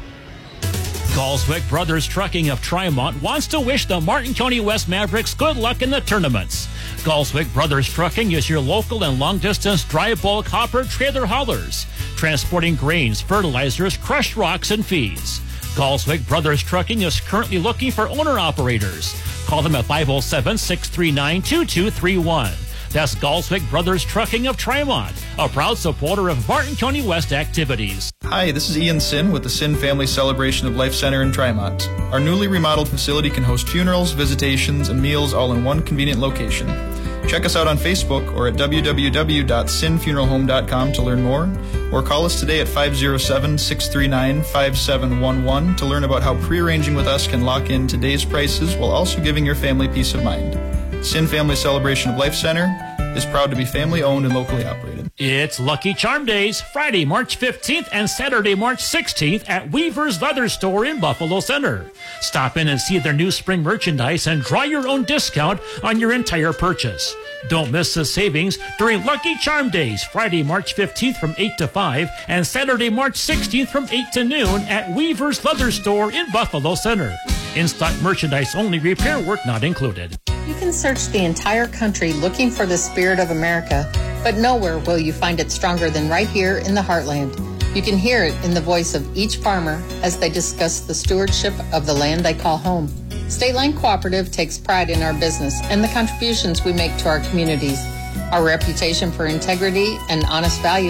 Galswick Brothers Trucking of Trimont wants to wish the Martin County West Mavericks good luck in the tournaments. Galswick Brothers Trucking is your local and long-distance dry bulk hopper trailer haulers, transporting grains, fertilizers, crushed rocks, and feeds. Galswick Brothers Trucking is currently looking for owner-operators. Call them at five oh seven, six three nine, two two three one. That's Galswick Brothers Trucking of Trimont, a proud supporter of Martin County West activities. Hi, this is Ian Sin with the Sin Family Celebration of Life Center in Trimont. Our newly remodeled facility can host funerals, visitations, and meals all in one convenient location. Check us out on Facebook or at w w w dot sin funeral home dot com to learn more, or call us today at five oh seven, six three nine, five seven one one to learn about how pre-arranging with us can lock in today's prices while also giving your family peace of mind. Sin Family Celebration of Life Center is proud to be family-owned and locally operated. It's Lucky Charm Days, Friday, March fifteenth and Saturday, March sixteenth at Weaver's Leather Store in Buffalo Center. Stop in and see their new spring merchandise and draw your own discount on your entire purchase. Don't miss the savings during Lucky Charm Days, Friday, March fifteenth from eight to five and Saturday, March sixteenth from eight to noon at Weaver's Leather Store in Buffalo Center. In-stock merchandise only, repair work not included. You can search the entire country looking for the spirit of America, but nowhere will you find it stronger than right here in the heartland. You can hear it in the voice of each farmer as they discuss the stewardship of the land they call home. State Line Cooperative takes pride in our business and the contributions we make to our communities. Our reputation for integrity and honest value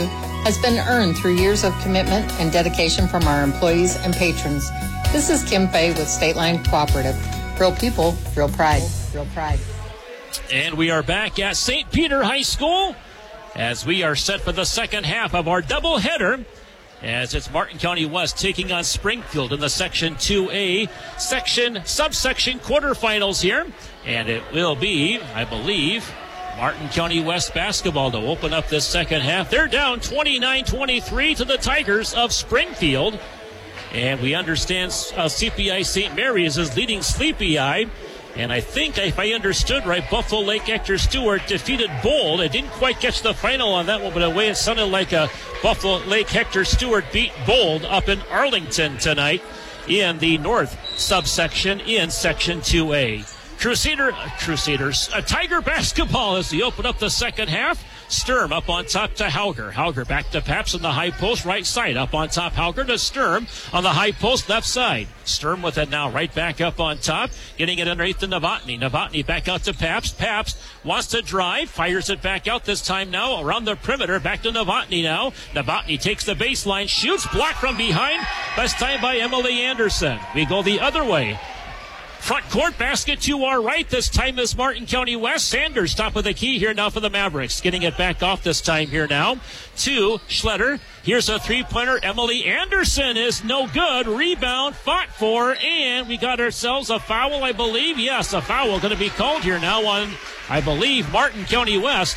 has been earned through years of commitment and dedication from our employees and patrons. This is Kim Fay with State Line Cooperative. Real people, real pride, real pride. And we are back at Saint Peter High School as we are set for the second half of our doubleheader, as it's Martin County West taking on Springfield in the Section two A section subsection quarterfinals here. And it will be, I believe, Martin County West basketball to open up this second half. They're down twenty-nine twenty-three to the Tigers of Springfield. And we understand uh, C P I Saint Mary's is leading Sleepy Eye. And I think, if I understood right, Buffalo Lake Hector Stewart defeated Bold. I didn't quite catch the final on that one, but the way it sounded like a Buffalo Lake Hector Stewart beat Bold up in Arlington tonight in the North subsection in Section two A. Crusader, uh, Crusaders, uh, Tiger basketball as they open up the second half. Sturm up on top to Hauger. Hauger back to Paps on the high post right side. Up on top, Hauger to Sturm on the high post left side. Sturm with it now right back up on top. Getting it underneath to Novotny. Novotny back out to Paps. Paps wants to drive. Fires it back out this time now around the perimeter. Back to Novotny now. Novotny takes the baseline. Shoots. Blocked from behind. Best time by Emily Anderson. We go the other way. Front court basket to our right. This time is Martin County West. Sanders top of the key here now for the Mavericks. Getting it back off this time here now to Schletter. Here's a three-pointer. Emily Anderson is no good. Rebound fought for, and we got ourselves a foul, I believe. Yes, a foul going to be called here now on, I believe, Martin County West.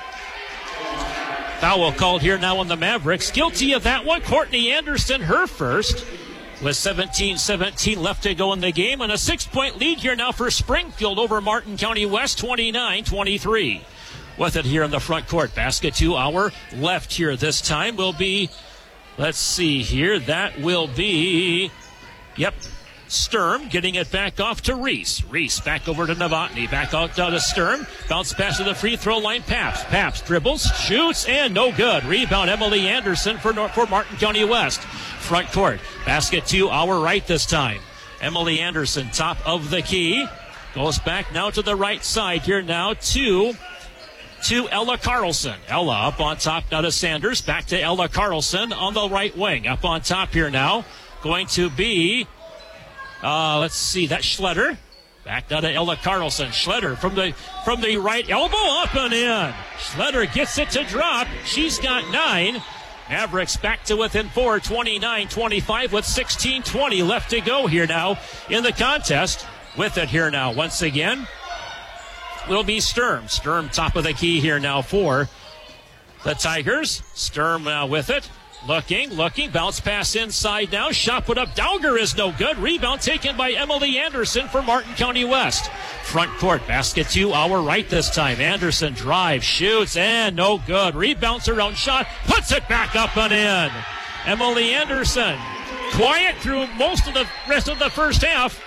Foul called here now on the Mavericks. Guilty of that one. Courtney Anderson, her first. With seventeen seventeen left to go in the game, and a six-point lead here now for Springfield over Martin County West, twenty-nine twenty-three. With it here in the front court. Basket to our left here this time will be, let's see here, that will be, yep, Sturm getting it back off to Reese. Reese back over to Novotny. Back out to Sturm. Bounce pass to the free throw line. Paps. Paps dribbles, shoots, and no good. Rebound Emily Anderson for, for Martin County West. Front court. Basket to our right this time. Emily Anderson, top of the key. Goes back now to the right side here now to, to Ella Carlson. Ella up on top now to Sanders. Back to Ella Carlson on the right wing. Up on top here now. Going to be, uh, let's see, that's Schletter. Back now to Ella Carlson. Schletter from the from the right elbow up and in. Schletter gets it to drop. She's got nine. Mavericks back to within four, twenty-nine twenty-five with sixteen twenty left to go here now in the contest. With it here now once again will be Sturm. Sturm top of the key here now for the Tigers. Sturm now with it. Looking, looking, bounce pass inside now. Shot put up. Dowger is no good. Rebound taken by Emily Anderson for Martin County West. Front court, basket to our right this time. Anderson drives, shoots, and no good. Rebounds her own shot, puts it back up and in. Emily Anderson, quiet through most of the rest of the first half.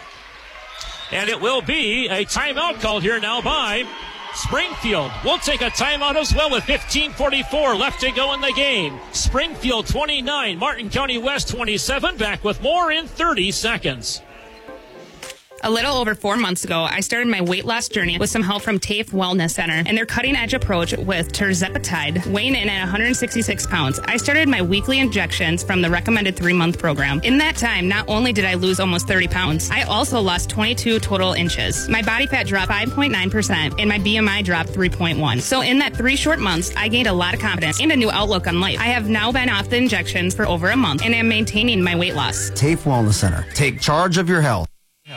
And it will be a timeout called here now by Springfield. We'll take a timeout as well with fifteen forty-four left to go in the game. Springfield twenty-nine, Martin County West twenty-seven. Back with more in thirty seconds. A little over four months ago, I started my weight loss journey with some help from TAFE Wellness Center and their cutting-edge approach with tirzepatide, weighing in at one hundred sixty-six pounds. I started my weekly injections from the recommended three-month program. In that time, not only did I lose almost thirty pounds, I also lost twenty-two total inches. My body fat dropped five point nine percent, and my B M I dropped three point one. So in that three short months, I gained a lot of confidence and a new outlook on life. I have now been off the injections for over a month, and am maintaining my weight loss. TAFE Wellness Center. Take charge of your health.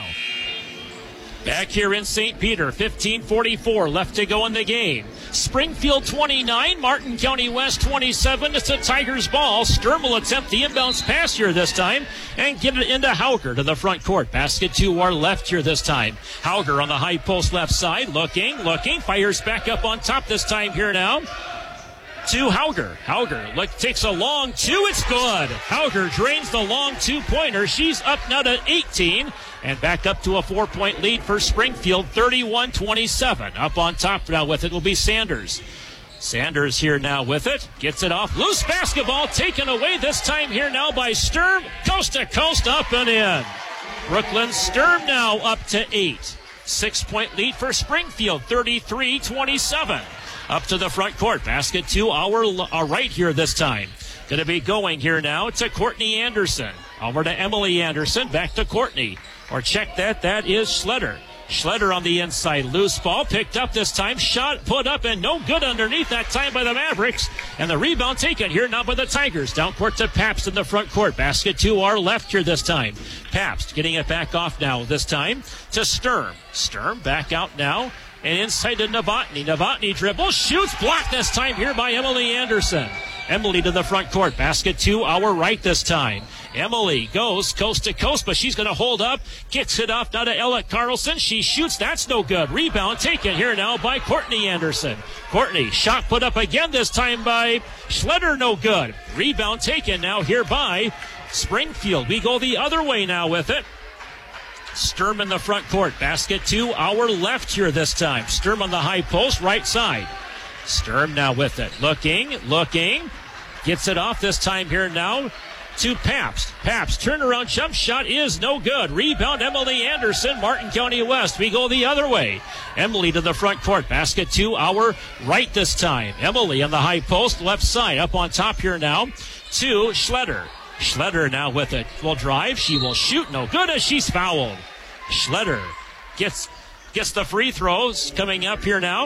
Back here in Saint Peter, fifteen forty-four left to go in the game. Springfield twenty-nine, Martin County West twenty-seven. It's a Tigers ball. Sturm will attempt the inbounds pass here this time and get it into Hauger to the front court. Basket to our left here this time. Hauger on the high post left side, looking, looking, fires back up on top this time here now to Hauger. Hauger look, takes a long two. It's good. Hauger drains the long two-pointer. She's up now to eighteen. And back up to a four-point lead for Springfield, thirty-one twenty-seven. Up on top now with it will be Sanders. Sanders here now with it. Gets it off. Loose basketball taken away this time here now by Sturm. Coast to coast up and in. Brooklyn Sturm now up to eight. Six-point lead for Springfield, thirty-three twenty-seven. Up to the front court. Basket to our uh, right here this time. Going to be going here now to Courtney Anderson. Over to Emily Anderson. Back to Courtney. Or check that. That is Schletter. Schletter on the inside. Loose ball. Picked up this time. Shot put up and no good underneath that time by the Mavericks. And the rebound taken here now by the Tigers. Down court to Pabst in the front court. Basket to our left here this time. Pabst getting it back off now this time to Sturm. Sturm back out now. And inside to Novotny. Novotny dribbles. Shoots. Blocked this time here by Emily Anderson. Emily to the front court. Basket to our right this time. Emily goes coast to coast, but she's going to hold up. Gets it off now to Ella Carlson. She shoots. That's no good. Rebound taken here now by Courtney Anderson. Courtney, shot put up again this time by Schletter. No good. Rebound taken now here by Springfield. We go the other way now with it. Sturm in the front court. Basket to our left here this time. Sturm on the high post, right side. Sturm now with it. Looking, looking. Gets it off this time here now to Pabst. Pabst, turnaround jump shot is no good. Rebound, Emily Anderson, Martin County West. We go the other way. Emily to the front court. Basket to our right this time. Emily on the high post, left side. Up on top here now to Schletter. Schletter now with it. Will drive. She will shoot. No good as she's fouled. Schletter gets, gets the free throws coming up here now.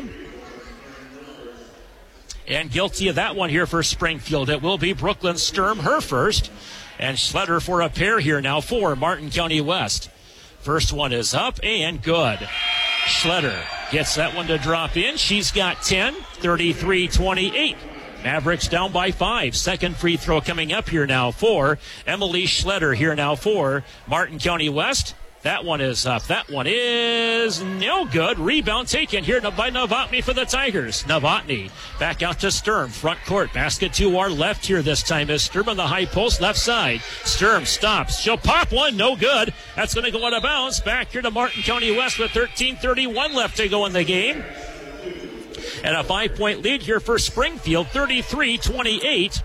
And guilty of that one here for Springfield. It will be Brooklyn Sturm, her first. And Schletter for a pair here now for Martin County West. First one is up and good. Schletter gets that one to drop in. She's got ten, thirty-three twenty-eight. Mavericks down by five. Second free throw coming up here now for Emily Schletter here now for Martin County West. That one is up. That one is no good. Rebound taken here by Novotny for the Tigers. Novotny back out to Sturm. Front court. Basket to our left here this time is Sturm on the high post left side. Sturm stops. She'll pop one. No good. That's going to go out of bounds. Back here to Martin County West with thirteen thirty-one left to go in the game. And a five-point lead here for Springfield, thirty-three twenty-eight.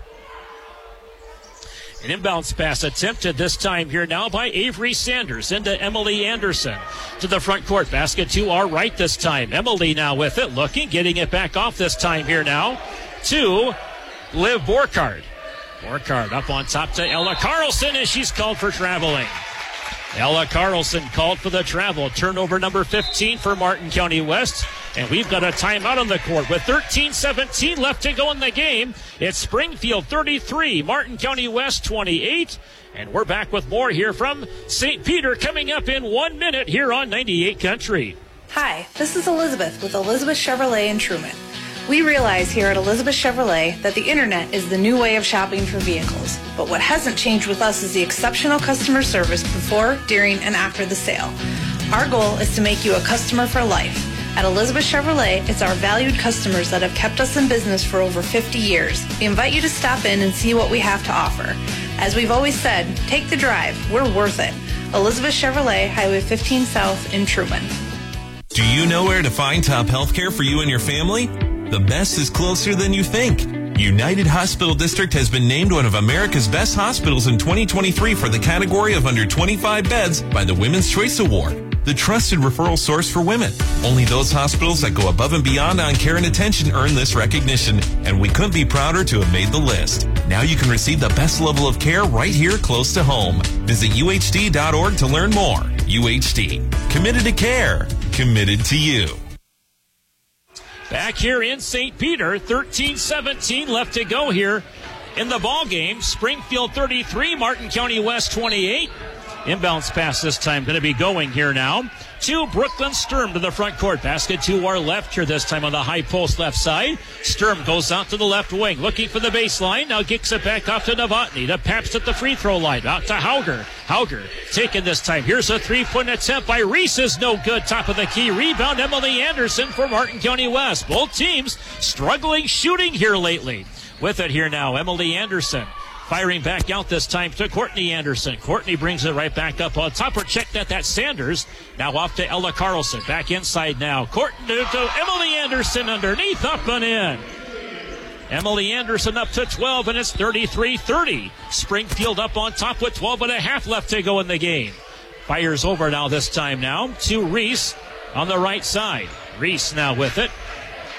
An inbounds pass attempted this time here now by Avery Sanders into Emily Anderson. To the front court. Basket to our right this time. Emily now with it. Looking. Getting it back off this time here now to Liv Borkard. Borkard up on top to Ella Carlson as she's called for traveling. Ella Carlson called for the travel. Turnover number fifteen for Martin County West. And we've got a timeout on the court with thirteen seventeen left to go in the game. It's Springfield thirty-three, Martin County West twenty-eight. And we're back with more here from Saint Peter coming up in one minute here on ninety-eight Country. Hi, this is Elizabeth with Elizabeth Chevrolet in Truman. We realize here at Elizabeth Chevrolet that the internet is the new way of shopping for vehicles. But what hasn't changed with us is the exceptional customer service before, during, and after the sale. Our goal is to make you a customer for life. At Elizabeth Chevrolet, it's our valued customers that have kept us in business for over fifty years. We invite you to stop in and see what we have to offer. As we've always said, take the drive. We're worth it. Elizabeth Chevrolet, Highway fifteen South in Truman. Do you know where to find top health care for you and your family? The best is closer than you think. United Hospital District has been named one of America's best hospitals in twenty twenty-three for the category of under twenty-five beds by the Women's Choice Award, the trusted referral source for women. Only those hospitals that go above and beyond on care and attention earn this recognition, and we couldn't be prouder to have made the list. Now you can receive the best level of care right here close to home. Visit U H D dot org to learn more. U H D. Committed to care. Committed to you. Back here in Saint Peter, thirteen seventeen left to go here in the ball game. Springfield thirty-three, Martin County West twenty-eight. Inbounds pass this time going to be going here now to Brooklyn Sturm to the front court. Basket to our left here this time on the high post left side. Sturm goes out to the left wing looking for the baseline. Now kicks it back off to Novotny. To Pabst at the free throw line. Out to Hauger. Hauger taking this time. Here's a three-point attempt by Reese. Is no good. Top of the key. Rebound Emily Anderson for Martin County West. Both teams struggling shooting here lately. With it here now, Emily Anderson. Firing back out this time to Courtney Anderson. Courtney brings it right back up on top. Or check that. That's Sanders. Now off to Ella Carlson. Back inside now. Courtney to Emily Anderson underneath. Up and in. Emily Anderson up to twelve, and it's thirty-three thirty. Springfield up on top with twelve and a half left to go in the game. Fires over now this time now to Reese on the right side. Reese now with it.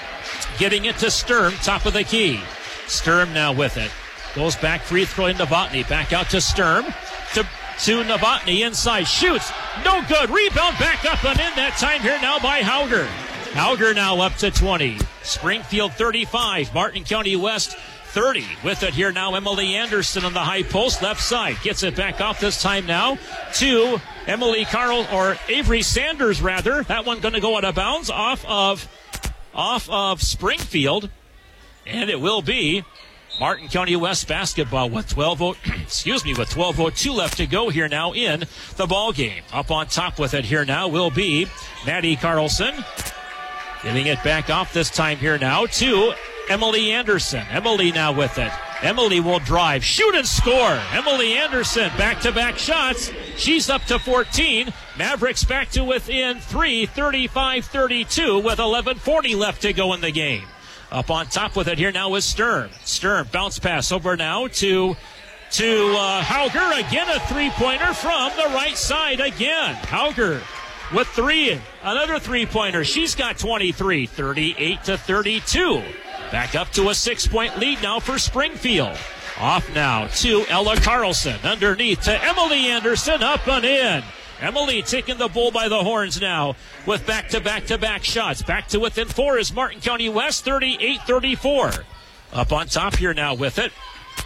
Getting it to Sturm, top of the key. Sturm now with it. Goes back, free throw in Novotny. Back out to Sturm. To, to Novotny inside. Shoots. No good. Rebound back up and in that time here now by Hauger. Hauger now up to twenty. Springfield thirty-five. Martin County West thirty. With it here now, Emily Anderson on the high post, left side. Gets it back off this time now to Emily Carl, or Avery Sanders rather. That one going to go out of bounds off of, off of Springfield. And it will be Martin County West basketball with twelve oh, excuse me, with twelve oh two left to go here now in the ball game. Up on top with it here now will be Maddie Carlson. Getting it back off this time here now to Emily Anderson. Emily now with it. Emily will drive, shoot and score. Emily Anderson, back-to-back shots. She's up to fourteen. Mavericks back to within three, thirty-five thirty-two with eleven forty left to go in the game. Up on top with it here now is Sturm. Sturm, bounce pass over now to, to uh, Hauger. Again, a three-pointer from the right side again. Hauger with three, another three-pointer. She's got twenty-three, thirty-eight to thirty-two. Back up to a six-point lead now for Springfield. Off now to Ella Carlson. Underneath to Emily Anderson, up and in. Emily taking the bull by the horns now with back-to-back-to-back shots. Back to within four is Martin County West, thirty-eight thirty-four. Up on top here now with it.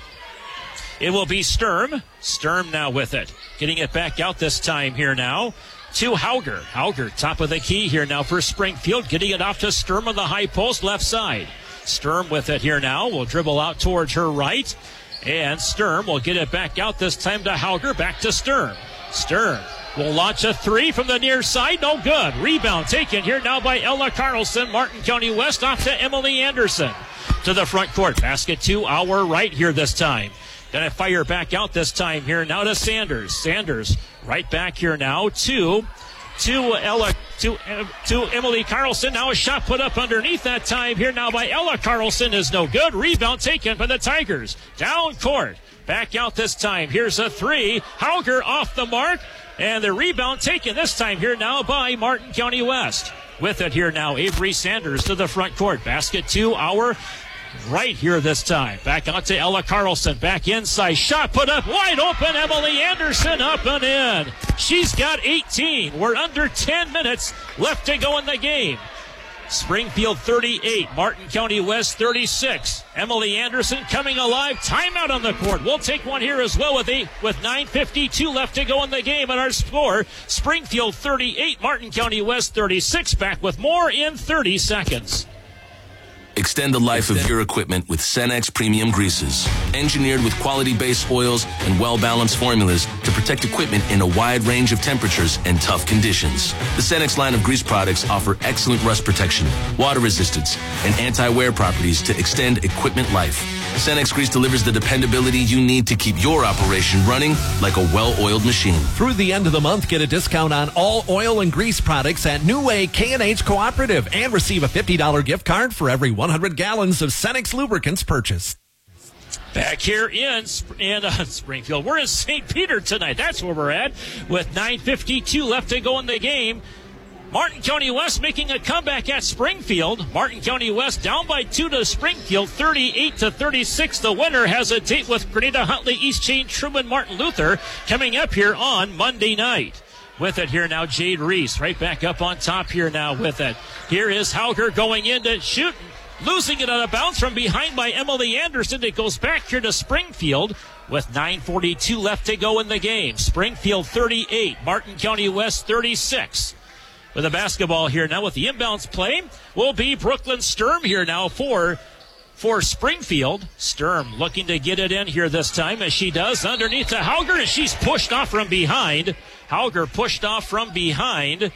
It will be Sturm. Sturm now with it. Getting it back out this time here now to Hauger. Hauger, top of the key here now for Springfield. Getting it off to Sturm on the high post, left side. Sturm with it here now. Will dribble out towards her right. And Sturm will get it back out this time to Hauger. Back to Sturm. Sturm will launch a three from the near side. No good. Rebound taken here now by Ella Carlson. Martin County West off to Emily Anderson. To the front court. Basket to our right here this time. Gonna fire back out this time here now to Sanders. Sanders right back here now to to Ella to uh, to Emily Carlson. Now a shot put up underneath that time here now by Ella Carlson is no good. Rebound taken by the Tigers. Down court. Back out this time. Here's a three. Hauger off the mark. And the rebound taken this time here now by Martin County West. With it here now, Avery Sanders to the front court. Basket to our right here this time. Back out to Ella Carlson. Back inside. Shot put up wide open. Emily Anderson up and in. She's got eighteen. We're under ten minutes left to go in the game. Springfield thirty-eight. Martin County West thirty-six. Emily Anderson coming alive. Timeout on the court. We'll take one here as well with eight, with nine fifty-two left to go in the game. And our score, Springfield thirty-eight. Martin County West thirty-six. Back with more in thirty seconds. Extend the life of your equipment with Cenex Premium Greases. Engineered with quality base oils and well-balanced formulas to protect equipment in a wide range of temperatures and tough conditions. The Cenex line of grease products offer excellent rust protection, water resistance, and anti-wear properties to extend equipment life. Cenex Grease delivers the dependability you need to keep your operation running like a well-oiled machine. Through the end of the month, get a discount on all oil and grease products at New Way K and H Cooperative and receive a fifty dollars gift card for every one hundred gallons of Cenex lubricants purchased. Back here in, in uh, Springfield. We're in Saint Peter tonight. That's where we're at with nine fifty-two left to go in the game. Martin County West making a comeback at Springfield. Martin County West down by two to Springfield, thirty-eight to thirty-six. The winner has a date with Grenada, Huntley, East Chain, Truman, Martin Luther coming up here on Monday night. With it here now, Jade Reese right back up on top here now with it. Here is Hauger going in to shoot. Losing it on a bounce from behind by Emily Anderson. It goes back here to Springfield with nine forty-two left to go in the game. Springfield thirty-eight, Martin County West thirty-six. With the basketball here now with the inbounds play will be Brooklyn Sturm here now for, for Springfield. Sturm looking to get it in here this time as she does underneath to Hauger, and she's pushed off from behind. Hauger pushed off from behind,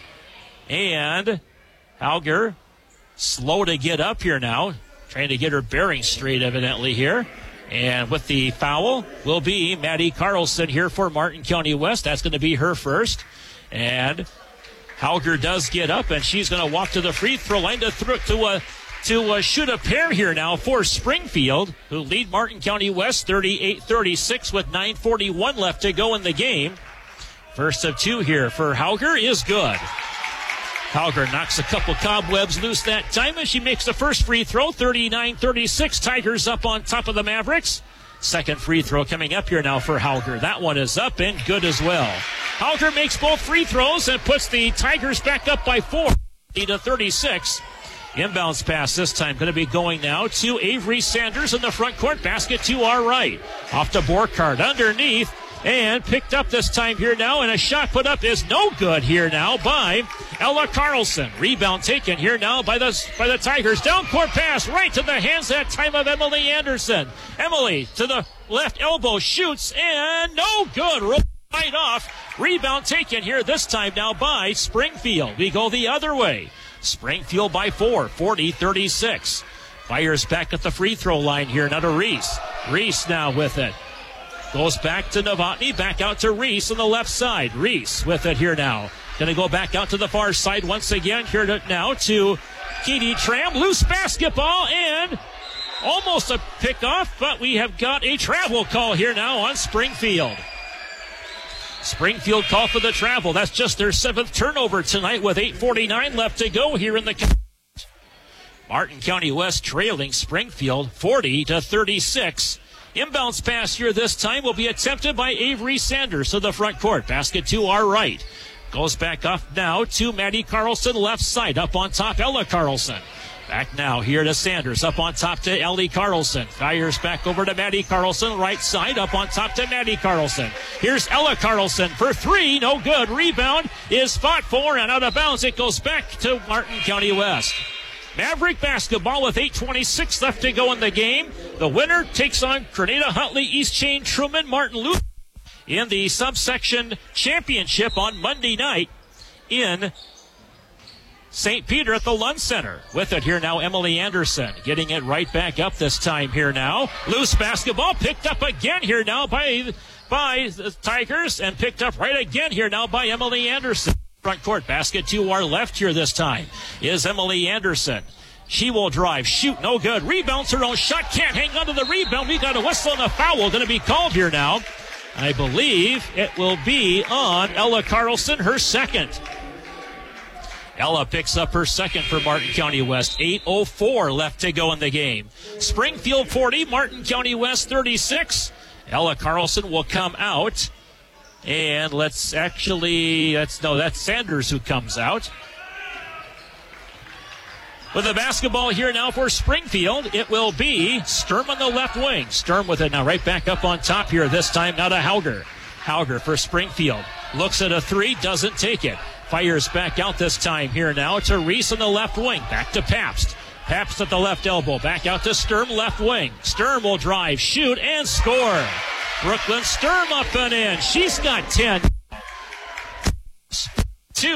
and Hauger slow to get up here now, trying to get her bearings straight evidently here. And with the foul will be Maddie Carlson here for Martin County West. That's going to be her first. And Hauger does get up, and she's going to walk to the free throw line to th- to uh, to uh, shoot a pair here now for Springfield, who lead Martin County West thirty-eight thirty-six with nine forty-one left to go in the game. First of two here for Hauger is good. Hauger knocks a couple cobwebs loose that time as she makes the first free throw. thirty-nine thirty-six. Tigers up on top of the Mavericks. Second free throw coming up here now for Hauger. That one is up and good as well. Hauger makes both free throws and puts the Tigers back up by four. to thirty-six. Inbounds pass this time going to be going now to Avery Sanders in the front court. Basket to our right. Off to Borkhardt underneath. And picked up this time here now, and a shot put up is no good here now by Ella Carlson. Rebound taken here now by the by the Tigers. Down court pass right to the hands that time of Emily Anderson. Emily to the left elbow shoots, and no good. Roll right off. Rebound taken here this time now by Springfield. We go the other way. Springfield by four, forty thirty-six. Fires back at the free throw line here now to Reese. Reese now with it. Goes back to Novotny, back out to Reese on the left side. Reese with it here now. Going to go back out to the far side once again. Here to, now to Katie Tram. Loose basketball and almost a pickoff, but we have got a travel call here now on Springfield. Springfield call for the travel. That's just their seventh turnover tonight with eight forty-nine left to go here in the... Martin County West trailing Springfield forty to thirty-six. Inbounds pass here this time will be attempted by Avery Sanders to the front court. Basket to our right. Goes back up now to Maddie Carlson, left side. Up on top, Ella Carlson. Back now here to Sanders. Up on top to Ellie Carlson. Fires back over to Maddie Carlson, right side. Up on top to Maddie Carlson. Here's Ella Carlson for three. No good. Rebound is fought for and out of bounds. It goes back to Martin County West. Maverick basketball with eight twenty-six left to go in the game. The winner takes on Grenada Huntley, East Chain Truman, Martin Luther in the subsection championship on Monday night in Saint Peter at the Lund Center. With it here now, Emily Anderson getting it right back up this time here now. Loose basketball picked up again here now by, by the Tigers and picked up right again here now by Emily Anderson. Front court basket to our left here this time is Emily Anderson. She will drive, shoot, no good. Rebounds her own shot, can't hang on to the rebound. We got a whistle and a foul going to be called here now. I believe it will be on Ella Carlson, her second. Ella picks up her second for Martin County West. eight oh four left to go in the game. Springfield forty, Martin County West thirty-six. Ella Carlson will come out. And let's actually, that's no, that's Sanders who comes out. With the basketball here now for Springfield, it will be Sturm on the left wing. Sturm with it now right back up on top here this time now to Hauger. Hauger for Springfield. Looks at a three, doesn't take it. Fires back out this time here now to Reese on the left wing. Back to Pabst. Pabst at the left elbow. Back out to Sturm, left wing. Sturm will drive, shoot, and score. Brooklyn Sturm up and in. She's got ten. Two.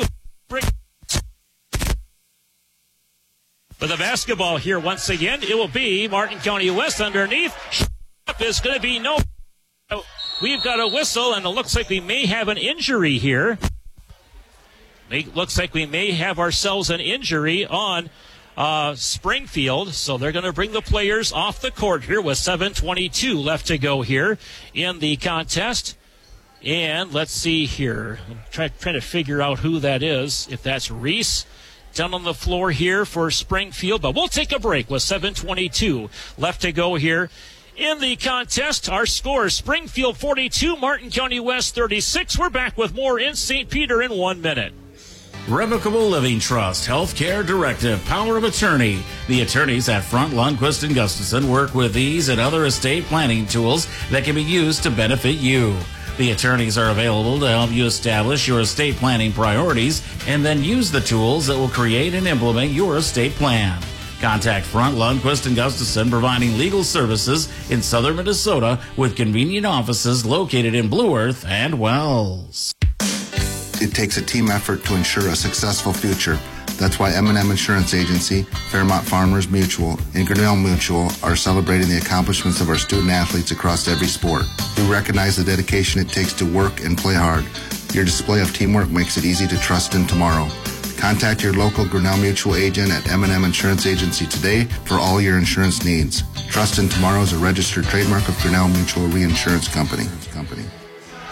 For the basketball here once again, it will be Martin County West underneath. Up is going to be no. We've got a whistle, and it looks like we may have an injury here. It looks like we may have ourselves an injury on Uh, Springfield, so they're going to bring the players off the court here with seven twenty-two left to go here in the contest. And let's see here. I'm try, trying to figure out who that is, if that's Reese down on the floor here for Springfield. But we'll take a break with seven twenty-two left to go here in the contest. Our score, Springfield forty-two, Martin County West thirty-six. We're back with more in Saint Peter in one minute. Revocable Living Trust, Healthcare Directive, Power of Attorney. The attorneys at Front, Lundquist, and Gustafson work with these and other estate planning tools that can be used to benefit you. The attorneys are available to help you establish your estate planning priorities and then use the tools that will create and implement your estate plan. Contact Front, Lundquist, and Gustafson, providing legal services in southern Minnesota with convenient offices located in Blue Earth and Wells. It takes a team effort to ensure a successful future. That's why M and M Insurance Agency, Fairmont Farmers Mutual, and Grinnell Mutual are celebrating the accomplishments of our student athletes across every sport. We recognize the dedication it takes to work and play hard. Your display of teamwork makes it easy to trust in tomorrow. Contact your local Grinnell Mutual agent at M and M Insurance Agency today for all your insurance needs. Trust in Tomorrow is a registered trademark of Grinnell Mutual Reinsurance Company. Company.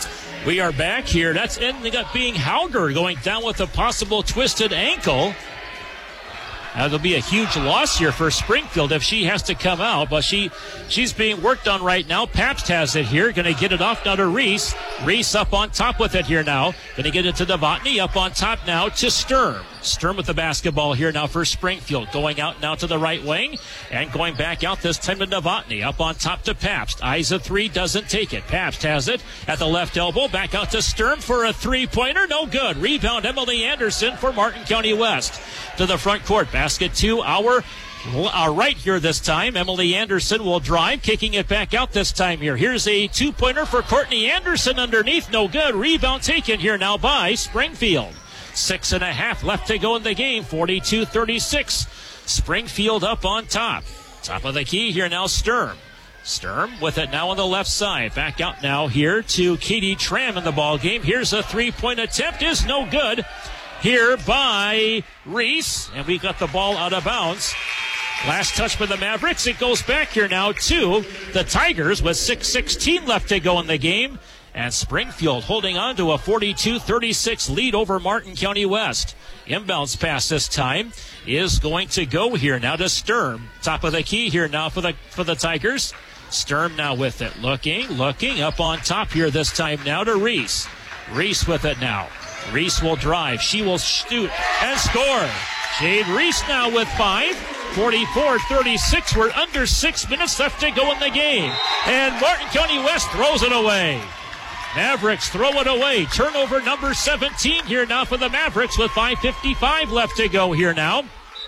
We are back here. That's ending up being Hauger going down with a possible twisted ankle. That'll be a huge loss here for Springfield if she has to come out, but she she's being worked on right now. Pabst has it here, going to get it off now to Reese. Reese up on top with it here now. Going to get it to Novotny, up on top now to Sturm. Sturm with the basketball here now for Springfield. Going out now to the right wing and going back out this time to Novotny. Up on top to Pabst. Eyes a three, doesn't take it. Pabst has it at the left elbow. Back out to Sturm for a three-pointer. No good. Rebound Emily Anderson for Martin County West. To the front court. Basket to our uh, right here this time. Emily Anderson will drive, kicking it back out this time here. Here's a two-pointer for Courtney Anderson underneath. No good. Rebound taken here now by Springfield. Six and a half left to go in the game. forty-two thirty-six. Springfield up on top. Top of the key here now, Sturm. Sturm with it now on the left side. Back out now here to Katie Tram in the ball game. Here's a three-point attempt. Is no good. Here by Reese, and we got the ball out of bounds. Last touch for the Mavericks. It goes back here now to the Tigers with six sixteen left to go in the game. And Springfield holding on to a forty-two thirty-six lead over Martin County West. Inbounds pass this time is going to go here now to Sturm. Top of the key here now for the for the Tigers. Sturm now with it. Looking, looking up on top here this time now to Reese. Reese with it now. Reese will drive. She will shoot and score. Jade Reese now with five. forty-four thirty-six. We're under six minutes left to go in the game. And Martin County West throws it away. Mavericks throw it away. Turnover number seventeen here now for the Mavericks with five fifty-five left to go here now.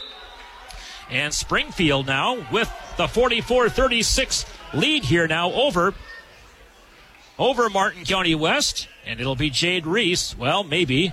And Springfield now with the forty-four thirty-six lead here now over, over Martin County West. And it'll be Jade Reese. Well, maybe.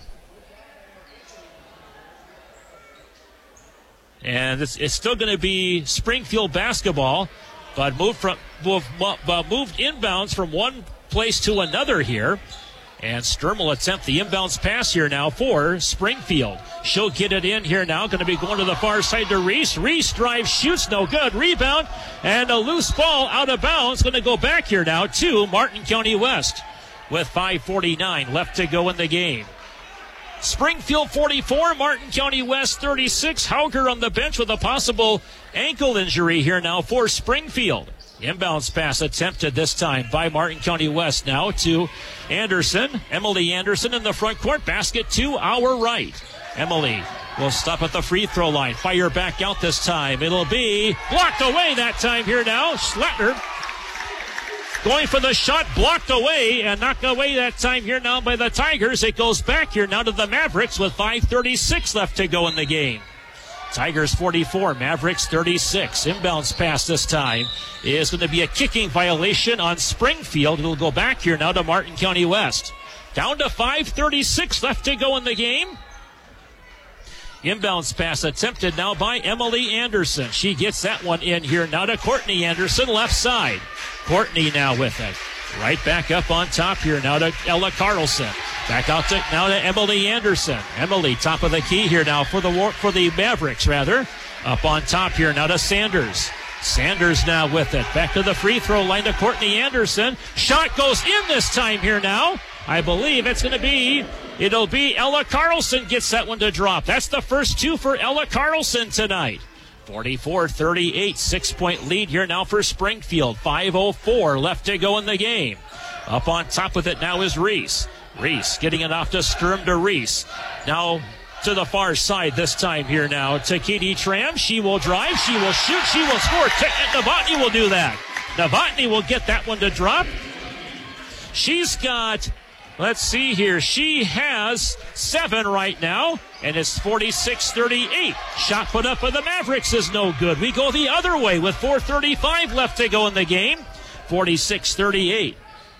And it's, it's still going to be Springfield basketball, but moved from moved, moved inbounds from one place to another here. And Sturm will attempt the inbounds pass here now for Springfield. She'll get it in here now. Going to be going to the far side to Reese. Reese drives, shoots, no good. Rebound and a loose ball out of bounds. Going to go back here now to Martin County West with five forty-nine left to go in the game. Springfield forty-four, Martin County West thirty-six. Hauger on the bench with a possible ankle injury here now for Springfield. Inbounds pass attempted this time by Martin County West now to Anderson. Emily Anderson in the front court. Basket to our right. Emily will stop at the free throw line. Fire back out this time. It'll be blocked away that time here now. Schlettner going for the shot, blocked away and knocked away that time here now by the Tigers. It goes back here now to the Mavericks with five thirty-six left to go in the game. Tigers forty-four, Mavericks thirty-six. Inbounds pass this time is going to be a kicking violation on Springfield. It'll go back here now to Martin County West. Down to five thirty-six left to go in the game. Inbounds pass attempted now by Emily Anderson. She gets that one in here now to Courtney Anderson, left side. Courtney now with it. Right back up on top here now to Ella Carlson. Back out to now to Emily Anderson. Emily top of the key here now for the for the Mavericks rather. Up on top here now to Sanders. Sanders now with it. Back to the free throw line to Courtney Anderson. Shot goes in this time here now. I believe it's going to be, it'll be Ella Carlson gets that one to drop. That's the first two for Ella Carlson tonight. forty-four thirty-eight, six-point lead here now for Springfield. five oh four left to go in the game. Up on top with it now is Reese. Reese getting it off to Sturm to Reese. Now to the far side this time here now to Katie Tram. She will drive, she will shoot, she will score. Novotny will do that. Novotny will get that one to drop. She's got, let's see here, she has seven right now, and it's forty-six thirty-eight. Shot put up by the Mavericks is no good. We go the other way with four thirty-five left to go in the game. forty-six thirty-eight.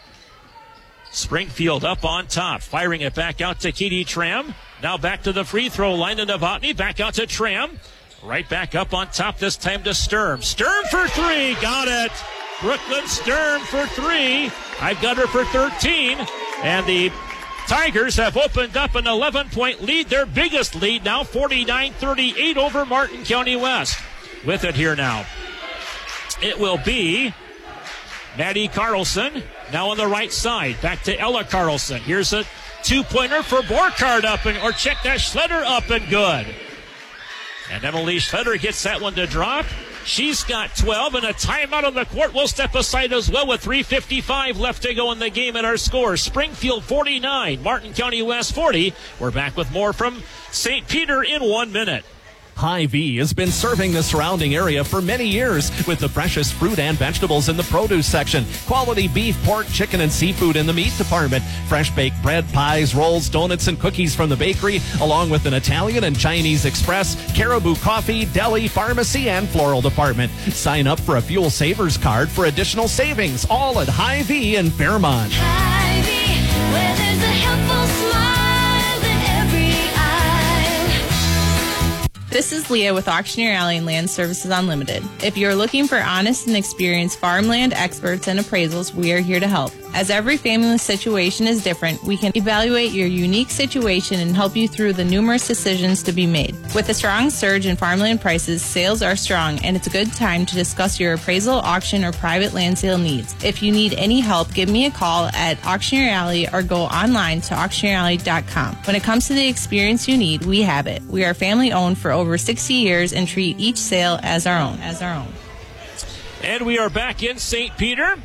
Springfield up on top, firing it back out to Katie Tram. Now back to the free throw line to Novotny, back out to Tram. Right back up on top, this time to Sturm. Sturm for three, got it. Brooklyn Sturm for three. I've got her for thirteen. And the Tigers have opened up an eleven-point lead, their biggest lead now, forty-nine thirty-eight over Martin County West. With it here now, it will be Maddie Carlson now on the right side. Back to Ella Carlson. Here's a two-pointer for Borkard up and, or check that, Schletter up and good. And Emily Schletter gets that one to drop. She's got twelve, and a timeout on the court. We'll step aside as well with three fifty-five left to go in the game at our score. Springfield forty-nine, Martin County West forty. We're back with more from Saint Peter in one minute. Hy-Vee has been serving the surrounding area for many years with the freshest fruit and vegetables in the produce section, quality beef, pork, chicken, and seafood in the meat department, fresh baked bread, pies, rolls, donuts, and cookies from the bakery, along with an Italian and Chinese express, Caribou coffee, deli, pharmacy, and floral department. Sign up for a Fuel Savers card for additional savings, all at Hy-Vee in Fairmont. Hy-Vee, where there's a helpful smile in every eye. This is Leah with Auctioneer Alley and Land Services Unlimited. If you're looking for honest and experienced farmland experts and appraisals, we are here to help. As every family situation is different, we can evaluate your unique situation and help you through the numerous decisions to be made. With a strong surge in farmland prices, sales are strong, and it's a good time to discuss your appraisal, auction, or private land sale needs. If you need any help, give me a call at Auctioneer Alley or go online to auctioneer alley dot com. When it comes to the experience you need, we have it. We are family owned for over sixty years and treat each sale as our own. As our own. And we are back in Saint Peter.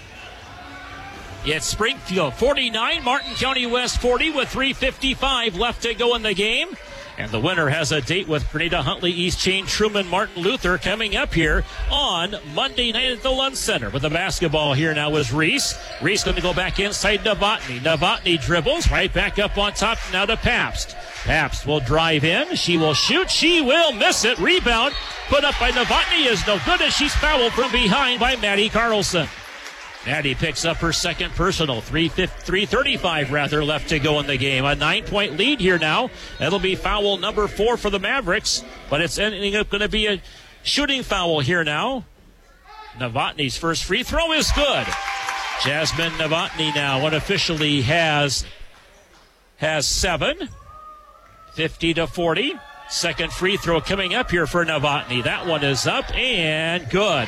It's Springfield forty-nine, Martin County West forty with three fifty-five left to go in the game. And the winner has a date with Grenada, Huntley, East Chain, Truman, Martin Luther coming up here on Monday night at the Lund Center. With the basketball here now is Reese. Reese going to go back inside Novotny. Novotny dribbles right back up on top now to Pabst. Pabst will drive in. She will shoot. She will miss it. Rebound put up by Novotny is no good as she's fouled from behind by Maddie Carlson. Maddie picks up her second personal. three thirty-five rather left to go in the game. A nine-point lead here now. That'll be foul number four for the Mavericks, but it's ending up going to be a shooting foul here now. Novotny's first free throw is good. Jasmine Novotny now unofficially has has seven. fifty to forty. Second free throw coming up here for Novotny. That one is up and good.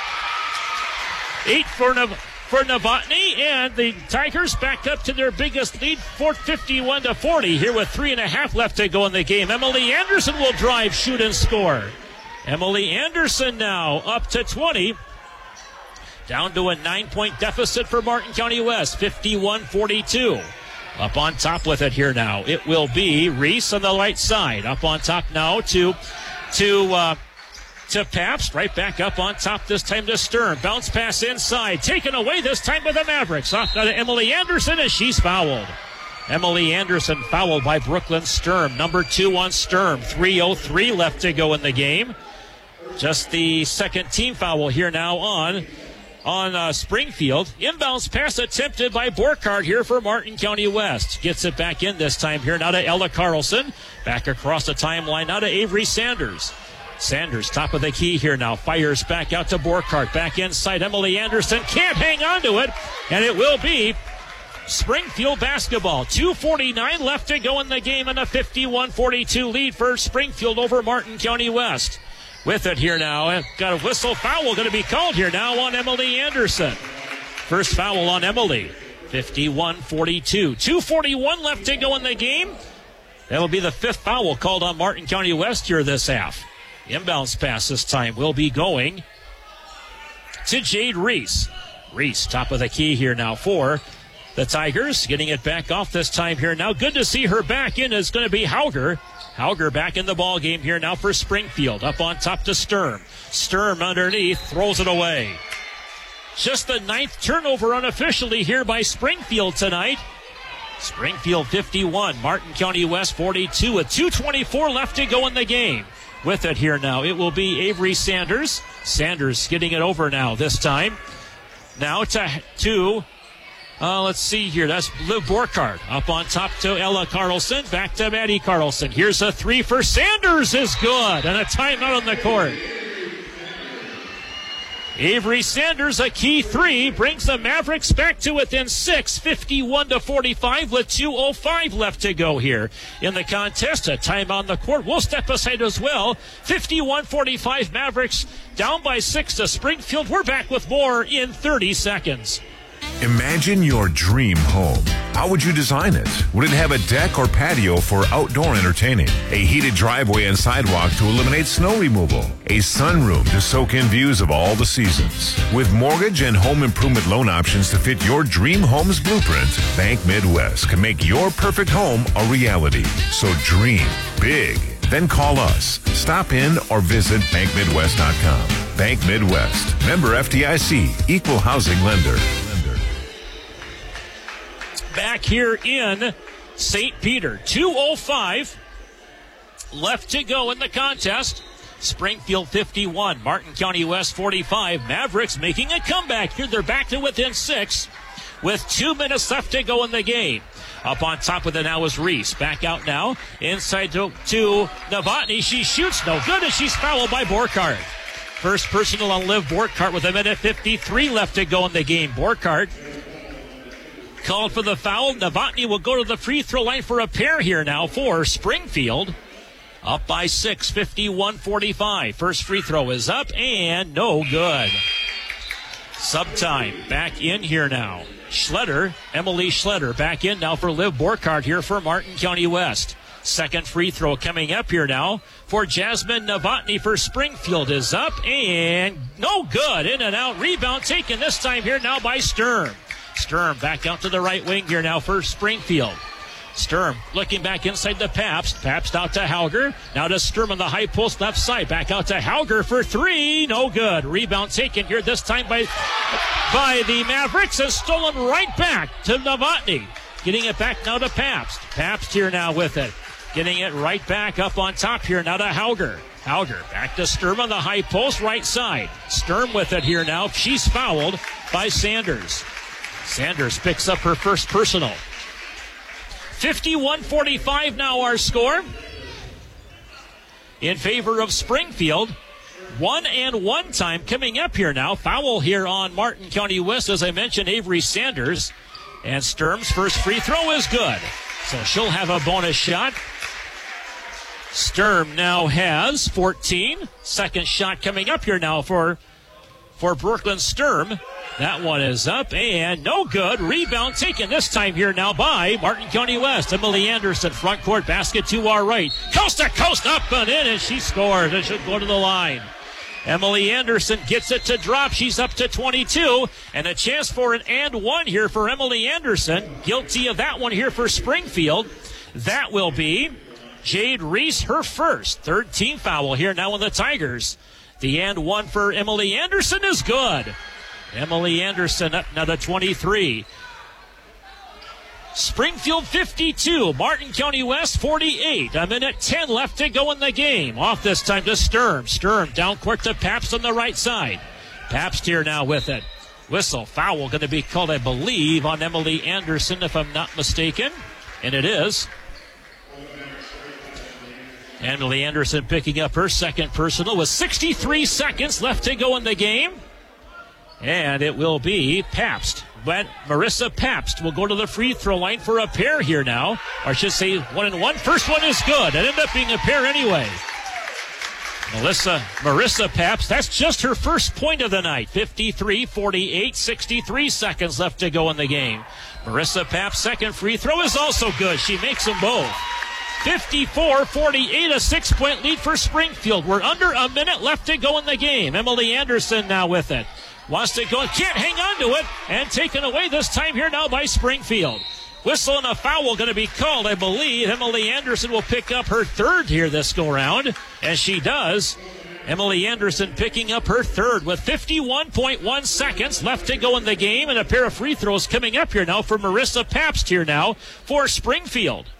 Eight for, Nov- for Novotny, and the Tigers back up to their biggest lead, fifty-one to forty, here with three and a half left to go in the game. Emily Anderson will drive, shoot, and score. Emily Anderson now up to twenty. Down to a nine-point deficit for Martin County West, fifty-one forty-two. Up on top with it here now. It will be Reese on the right side. Up on top now to, to, uh, to Pabst, right back up on top this time to Sturm. Bounce pass inside, taken away this time by the Mavericks. Off to Emily Anderson as she's fouled. Emily Anderson fouled by Brooklyn Sturm. Number two on Sturm. three oh three left to go in the game. Just the second team foul here now on, on uh, Springfield. Inbounds pass attempted by Borkard here for Martin County West. Gets it back in this time here now to Ella Carlson. Back across the timeline now to Avery Sanders. Sanders, top of the key here now, fires back out to Borkart. Back inside, Emily Anderson can't hang on to it, and it will be Springfield basketball. two forty-nine left to go in the game, and a fifty-one forty-two lead for Springfield over Martin County West. With it here now, got a whistle foul going to be called here now on Emily Anderson. First foul on Emily, fifty-one forty-two. two forty-one left to go in the game. That'll be the fifth foul called on Martin County West here this half. Inbounds pass this time will be going to Jade Reese. Reese, top of the key here now for the Tigers. Getting it back off this time here now. Good to see her back in is going to be Hauger. Hauger back in the ball game here now for Springfield. Up on top to Sturm. Sturm underneath, throws it away. Just the ninth turnover unofficially here by Springfield tonight. Springfield fifty-one, Martin County West forty-two with two twenty-four left to go in the game. With it here now, it will be Avery Sanders. Sanders getting it over now this time. Now to, to uh, let's see here, that's Liv Borkard. Up on top to Ella Carlson, back to Maddie Carlson. Here's a three for Sanders is good, and a timeout on the court. Avery Sanders, a key three, brings the Mavericks back to within six, fifty-one to forty-five, with two oh five left to go here in the contest. A time on the court. We'll step aside as well. fifty-one forty-five, Mavericks down by six to Springfield. We're back with more in thirty seconds. Imagine your dream home. How would you design it? Would it have a deck or patio for outdoor entertaining? A heated driveway and sidewalk to eliminate snow removal? A sunroom to soak in views of all the seasons? With mortgage and home improvement loan options to fit your dream home's blueprint, Bank Midwest can make your perfect home a reality. So dream big. Then call us. Stop in or visit bank midwest dot com. Bank Midwest. Member F D I C. Equal housing lender. Back here in Saint Peter. two oh five left to go in the contest. Springfield fifty-one, Martin County West forty-five. Mavericks making a comeback here. They're back to within six with two minutes left to go in the game. Up on top with it now is Reese. Back out now. Inside to, to Novotny. She shoots no good, and she's fouled by Borkart. First personal on Liv Borkart with a minute fifty-three left to go in the game. Borkart called for the foul. Novotny will go to the free throw line for a pair here now for Springfield. Up by six, fifty-one forty-five. First free throw is up and no good. Subtime back in here now. Schletter, Emily Schletter back in now for Liv Borkart here for Martin County West. Second free throw coming up here now for Jasmine Novotny for Springfield is up and no good. In and out. Rebound taken this time here now by Sturm. Sturm back out to the right wing here now for Springfield. Sturm looking back inside to Pabst. Pabst out to Hauger. Now to Sturm on the high post left side. Back out to Hauger for three. No good. Rebound taken here this time by, by the Mavericks and stolen right back to Novotny. Getting it back now to Pabst. Pabst here now with it. Getting it right back up on top here now to Hauger. Hauger back to Sturm on the high post right side. Sturm with it here now. She's fouled by Sanders. Sanders picks up her first personal. fifty-one forty-five now our score. In favor of Springfield. One and one time coming up here now. Foul here on Martin County West, as I mentioned, Avery Sanders. And Sturm's first free throw is good. So she'll have a bonus shot. Sturm now has fourteen. Second shot coming up here now for, for Brooklyn Sturm. That one is up and no good. Rebound taken this time here now by Martin County West. Emily Anderson, front court basket to our right. Coast to coast, up and in, and she scores. It should go to the line. Emily Anderson gets it to drop. She's up to twenty-two. And a chance for an and one here for Emily Anderson. Guilty of that one here for Springfield. That will be Jade Reese, her first. Third team foul here now on the Tigers. The and one for Emily Anderson is good. Emily Anderson up now to twenty-three. Springfield fifty-two, Martin County West forty-eight. A minute ten left to go in the game. Off this time to Sturm. Sturm down court to Pabst on the right side. Pabst here now with it. Whistle, foul going to be called, I believe, on Emily Anderson, if I'm not mistaken. And it is. Emily Anderson picking up her second personal with sixty-three seconds left to go in the game. And it will be Pabst. But Marissa Pabst will go to the free throw line for a pair here now. Or I should say one and one. First one is good. It ended up being a pair anyway. Melissa, Marissa Pabst, that's just her first point of the night. fifty-three forty-eight, sixty-three seconds left to go in the game. Marissa Pabst's second free throw is also good. She makes them both. fifty-four forty-eight, a six-point lead for Springfield. We're under a minute left to go in the game. Emily Anderson now with it. Wants to go, can't hang on to it, and taken away this time here now by Springfield. Whistle and a foul going to be called, I believe. Emily Anderson will pick up her third here this go-round, as she does. Emily Anderson picking up her third with fifty-one point one seconds left to go in the game, and a pair of free throws coming up here now for Marissa Pabst here now for Springfield.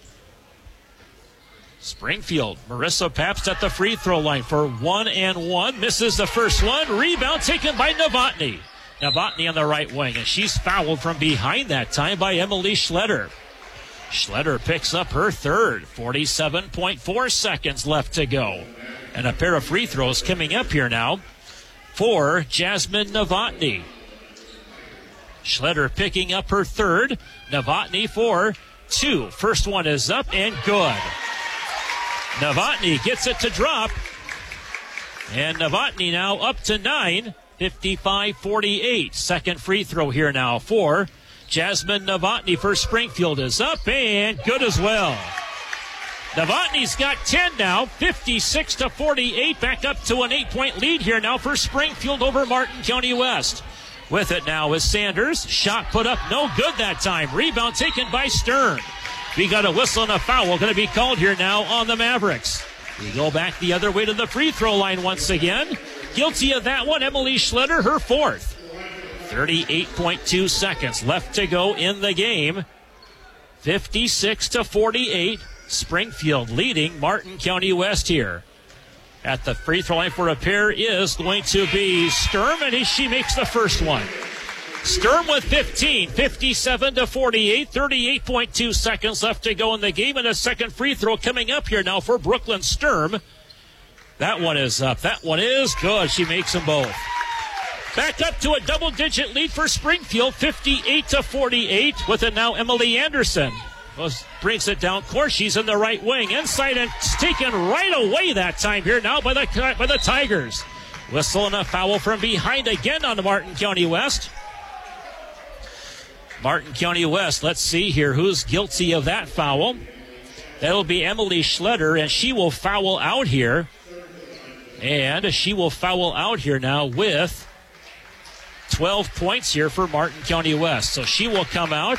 Springfield, Marissa Pabst at the free throw line for one and one. Misses the first one. Rebound taken by Novotny. Novotny on the right wing, and she's fouled from behind that time by Emily Schletter. Schletter picks up her third. forty-seven point four seconds left to go. And a pair of free throws coming up here now for Jasmine Novotny. Schletter picking up her third. Novotny for two. First one is up and good. Novotny gets it to drop. And Novotny now up to nine. fifty-five forty-eight. Second free throw here now for Jasmine Novotny for Springfield is up and good as well. Novotny's got ten now, fifty-six to forty-eight, back up to an eight-point lead here now for Springfield over Martin County West. With it now is Sanders. Shot put up, no good that time. Rebound taken by Stern. We got a whistle and a foul going to be called here now on the Mavericks. We go back the other way to the free throw line once again. Guilty of that one, Emily Schletter, her fourth. thirty-eight point two seconds left to go in the game. fifty-six to forty-eight. Springfield leading Martin County West here. At the free throw line for a pair is going to be Sturm, and she makes the first one. Sturm with fifteen, fifty-seven to forty-eight, thirty-eight point two seconds left to go in the game, and a second free throw coming up here now for Brooklyn Sturm. That one is up. That one is good. She makes them both. Back up to a double-digit lead for Springfield, fifty-eight to forty-eight, with it now Emily Anderson. Brings it down court. She's in the right wing. Inside and taken right away that time here now by the, by the Tigers. Whistle and a foul from behind again on the Martin County West. Martin County West, let's see here who's guilty of that foul. That'll be Emily Schletter, and she will foul out here. And she will foul out here now with twelve points here for Martin County West. So she will come out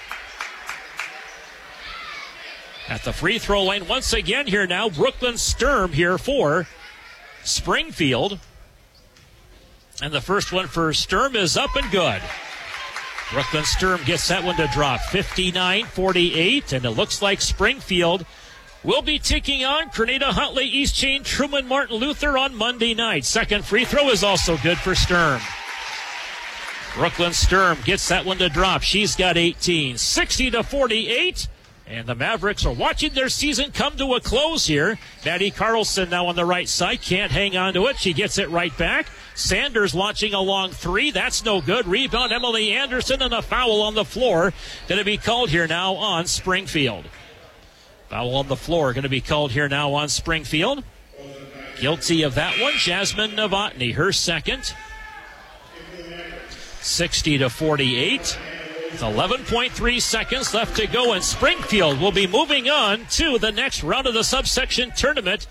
at the free throw line once again here now. Brooklyn Sturm here for Springfield. And the first one for Sturm is up and good. Brooklyn Sturm gets that one to drop. fifty-nine forty-eight, and it looks like Springfield will be taking on Grenada, Huntley, East Chain, Truman, Martin Luther on Monday night. Second free throw is also good for Sturm. Brooklyn Sturm gets that one to drop. She's got eighteen. sixty to forty-eight. And the Mavericks are watching their season come to a close here. Maddie Carlson now on the right side. Can't hang on to it. She gets it right back. Sanders launching a long three. That's no good. Rebound Emily Anderson, and a foul on the floor. Going to be called here now on Springfield. Foul on the floor going to be called here now on Springfield. Guilty of that one, Jasmine Novotny, her second. sixty to forty-eight. With eleven point three seconds left to go, and Springfield will be moving on to the next round of the subsection tournament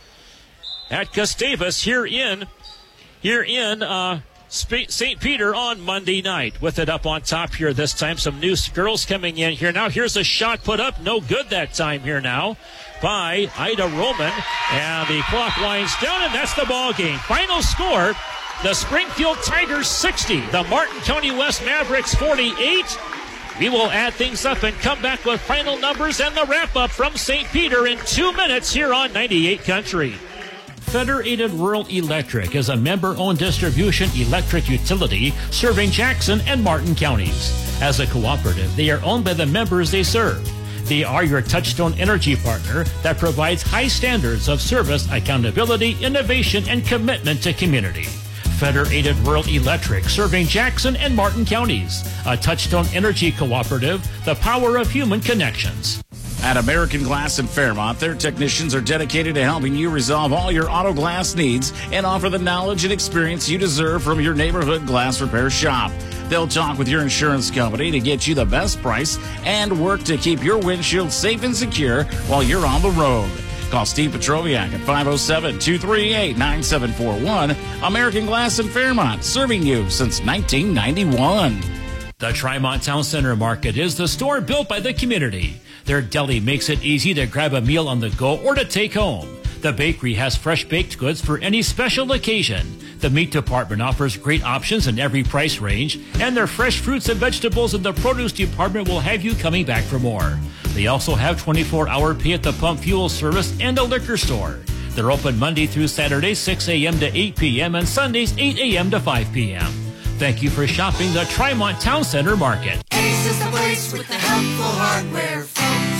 at Gustavus here in here in uh, Saint Peter on Monday night. With it up on top here this time, some new girls coming in here now. Here's a shot put up, no good that time here now by Ida Roman, and the clock winds down, and that's the ball game. Final score: the Springfield Tigers sixty, the Martin County West Mavericks forty-eight. We will add things up and come back with final numbers and the wrap-up from Saint Peter in two minutes here on ninety-eight Country. Federated Rural Electric is a member-owned distribution electric utility serving Jackson and Martin counties. As a cooperative, they are owned by the members they serve. They are your touchstone energy partner that provides high standards of service, accountability, innovation, and commitment to community. Federated Rural Electric, serving Jackson and Martin counties. A touchstone energy cooperative, the power of human connections. At American Glass in Fairmont, their technicians are dedicated to helping you resolve all your auto glass needs and offer the knowledge and experience you deserve from your neighborhood glass repair shop. They'll talk with your insurance company to get you the best price and work to keep your windshield safe and secure while you're on the road. Call Steve Petroviak at five oh seven, two three eight, nine seven four one. American Glass in Fairmont, serving you since nineteen ninety-one. The Trimont Town Center Market is the store built by the community. Their deli makes it easy to grab a meal on the go or to take home. The bakery has fresh baked goods for any special occasion. The meat department offers great options in every price range, and their fresh fruits and vegetables in the produce department will have you coming back for more. They also have twenty-four hour pay at the pump fuel service and a liquor store. They're open Monday through Saturday, six a.m. to eight p.m. and Sundays, eight a.m. to five p.m. Thank you for shopping the Trimont Town Center Market. Ace is the place with the helpful hardware, folks.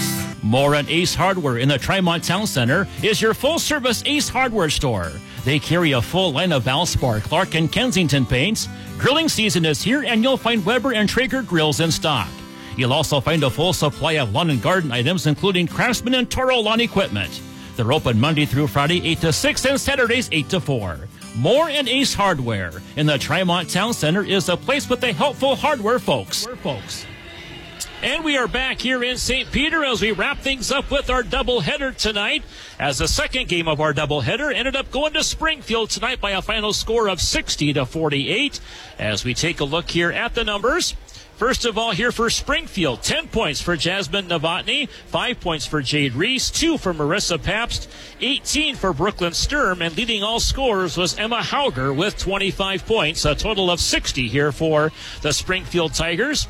More on Ace Hardware in the Tremont Town Center is your full-service Ace Hardware store. They carry a full line of Valspar, Clark, and Kensington paints. Grilling season is here, and you'll find Weber and Traeger grills in stock. You'll also find a full supply of lawn and garden items, including Craftsman and Toro lawn equipment. They're open Monday through Friday, eight to six, and Saturdays, eight to four. More in Ace Hardware in the Tremont Town Center is a place with the helpful hardware folks. folks. And we are back here in Saint Peter as we wrap things up with our doubleheader tonight, as the second game of our doubleheader ended up going to Springfield tonight by a final score of sixty to forty-eight. As we take a look here at the numbers, first of all, here for Springfield, ten points for Jasmine Novotny, five points for Jade Reese, two for Marissa Pabst, eighteen for Brooklyn Sturm, and leading all scorers was Emma Hauger with twenty-five points, a total of sixty here for the Springfield Tigers.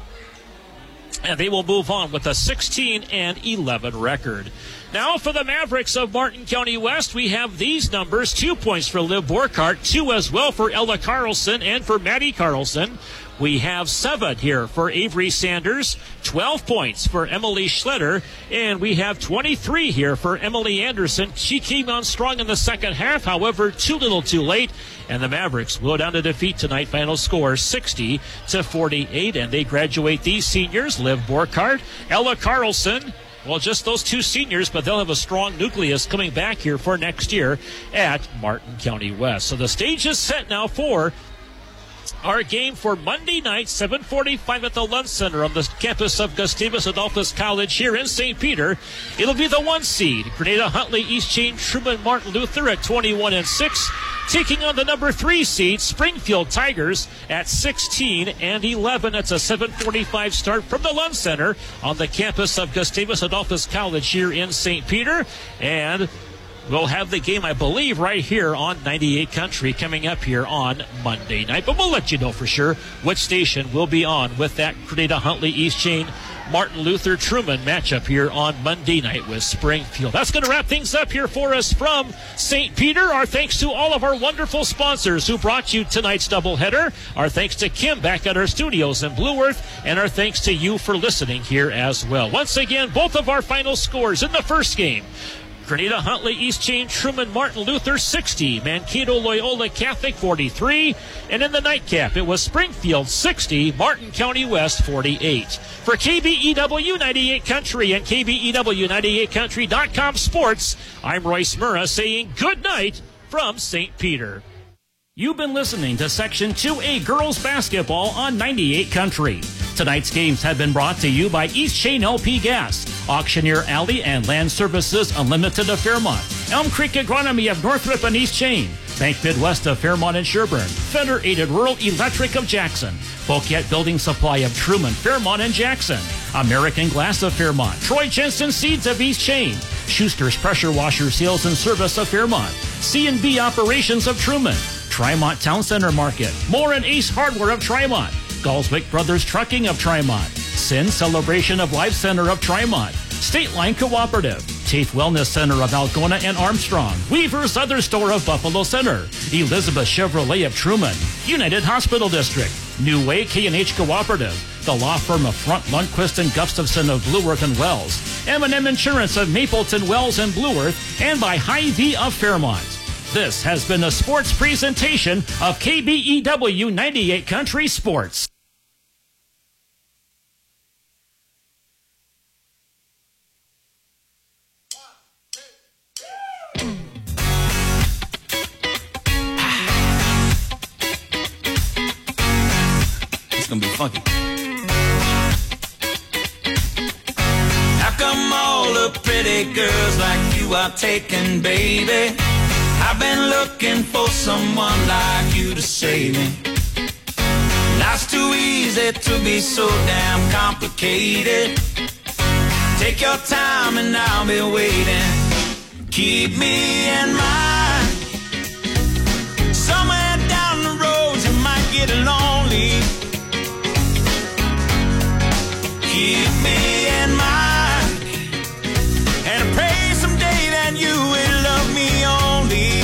And they will move on with a sixteen and eleven record. Now for the Mavericks of Martin County West, we have these numbers. Two points for Liv Borkart, two as well for Ella Carlson and for Maddie Carlson. We have seven here for Avery Sanders, twelve points for Emily Schletter, and we have twenty-three here for Emily Anderson. She came on strong in the second half, however, too little too late, and the Mavericks will down to defeat tonight. Final score sixty to forty-eight, and they graduate these seniors, Liv Borkart, Ella Carlson. Well, just those two seniors, but they'll have a strong nucleus coming back here for next year at Martin County West. So the stage is set now for our game for Monday night, seven forty-five at the Lund Center on the campus of Gustavus Adolphus College here in Saint Peter. It'll be the one seed, Grenada Huntley, East Chain, Truman, Martin Luther at twenty-one and six, taking on the number three seed, Springfield Tigers, at sixteen and eleven. That's a seven forty-five start from the Lund Center on the campus of Gustavus Adolphus College here in Saint Peter. And we'll have the game, I believe, right here on ninety-eight Country coming up here on Monday night. But we'll let you know for sure which station will be on with that Grenada Huntley, East Chain, Martin Luther, Truman matchup here on Monday night with Springfield. That's going to wrap things up here for us from Saint Peter. Our thanks to all of our wonderful sponsors who brought you tonight's doubleheader. Our thanks to Kim back at our studios in Blue Earth, and our thanks to you for listening here as well. Once again, both of our final scores in the first game: Grenada Huntley, East Chain, Truman, Martin Luther sixty, Mankato Loyola Catholic forty-three, and in the nightcap it was Springfield sixty, Martin County West forty-eight. For K B E W ninety-eight Country and K B E W ninety-eight country dot com Sports, I'm Royce Murrah saying good night from Saint Peter. You've been listening to Section two A Girls Basketball on ninety-eight Country. Tonight's games have been brought to you by East Chain L P Gas, Auctioneer Alley and Land Services Unlimited of Fairmont, Elm Creek Agronomy of Northrop and East Chain, Bank Midwest of Fairmont and Sherburne, Fender Aided Rural Electric of Jackson, Boquet Building Supply of Truman, Fairmont and Jackson, American Glass of Fairmont, Troy Jensen Seeds of East Chain, Schuster's Pressure Washer Sales and Service of Fairmont, C and B Operations of Truman, Tremont Town Center Market, Moore and Ace Hardware of Tremont, Galswick Brothers Trucking of Tremont, Sin Celebration of Life Center of Tremont, State Line Cooperative, Tafe Wellness Center of Algona and Armstrong, Weaver's Other Store of Buffalo Center, Elizabeth Chevrolet of Truman, United Hospital District, New Way K and H Cooperative, the law firm of Front Lundquist and Gustafson of Blue Earth and Wells, M and M Insurance of Mapleton, Wells and Blue Earth, and by Hy-Vee of Fairmont. This has been a sports presentation of K B E W ninety-eight Country Sports. It's gonna be funky. How come all the pretty girls like you are taken, baby? I've been looking for someone like you to save me. Life's too easy to be so damn complicated. Take your time and I'll be waiting. Keep me in mind. Somewhere down the road you might get lonely. Keep me in mind. And I pray someday that you will love me only.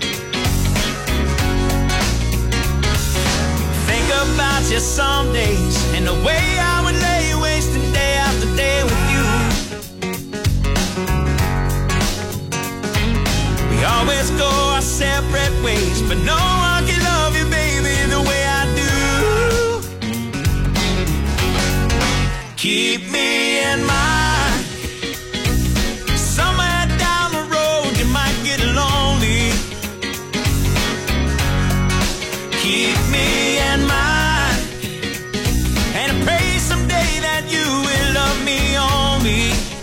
Think about you some days and the way I would lay wasting day after day with you. but no one can love you, baby, the way I do. Keep me in mind. Somewhere down the road you might get lonely. Keep me in mind, and I pray someday that you will love me only.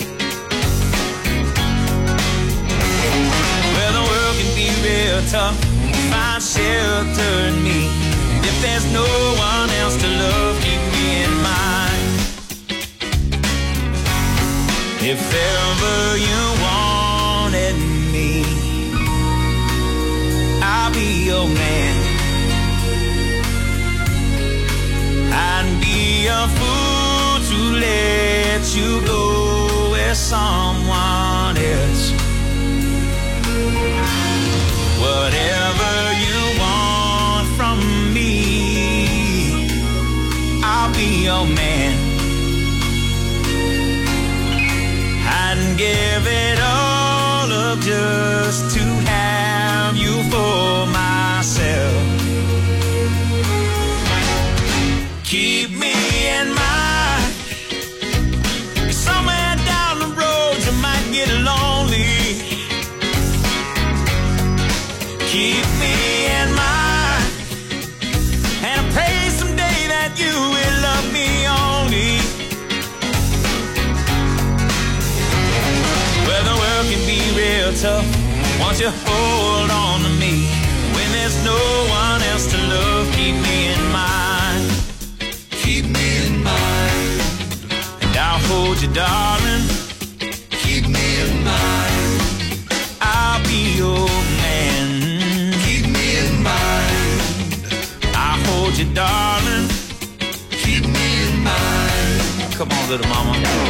Well, the world can be real tough, find shelter in me. If there's no one else to love, keep me in mind. If ever you wanted me, I'll be your man. I'd be a fool to let you go with someone else. Whatever you want from me, I'll be your man. I'd give it all up just to have you for myself. Keep me in mind. Somewhere down the road you might get lonely. Keep me in mind, and I pray someday that you will love me only. Well, the world can be real tough once you hold on to me. When there's no one else to love, keep me in mind. Keep me in mind, and I'll hold you, darling. Keep me in mind, I'll be your man. Keep me in mind, I'll hold you, darling. Keep me in mind. Come on, little mama.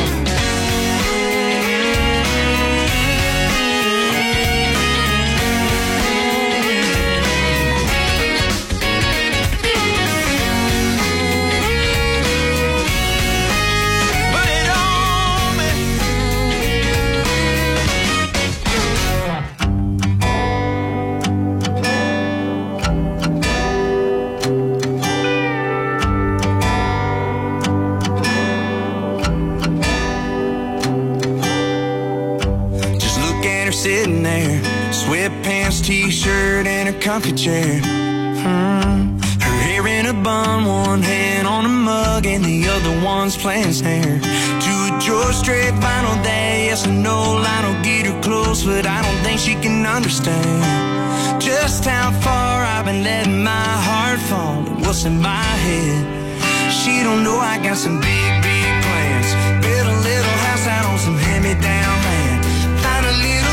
Sitting there, sweatpants, t-shirt, and a comfy chair. Hmm. Her hair in a bun, one hand on a mug, and the other one's playing snare. To a George Strait vinyl that yes and no line will get her close, but I don't think she can understand just how far I've been letting my heart fall and what's in my head. She don't know I got some big, big plans. Build a little house out on some hand-me-down land. Find a little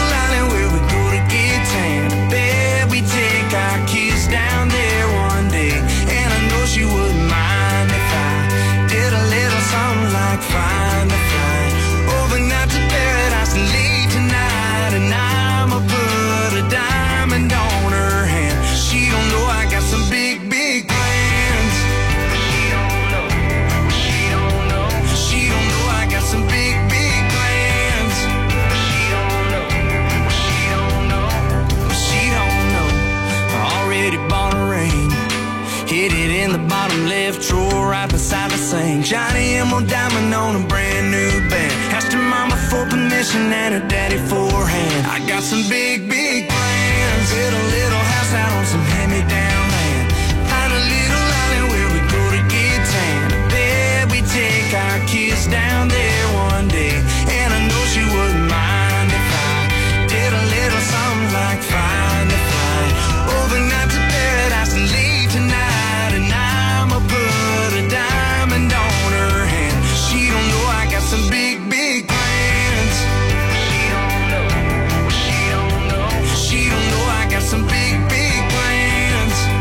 bet we take our kids down there one day, and I know she wouldn't mind if I did a little something like Find a Flight overnight to paradise and leave tonight. And I'ma put a diamond on her hand. She don't know I got some big, big plans. She don't know. She don't know. She don't know I got some big, big plans. She don't know. She don't know. She don't know. I already bought a ring, hid it in the bottom left drawer right beside the sink. Johnny Emerald diamond on a brand new band. Asked her mama for permission and her daddy for a hand. I got some big, big plans. Build a little house out on some hand-me-down land. Find a little island where we go to get tan. I bet we take our kids down there one day, and I know she wouldn't mind if I did a little something like Find a Flight overnight to paradise and leave tonight. And I'ma put a diamond on her hand. She don't know I got some big, big plans. She don't know. She don't know. She don't know I got some big, big plans.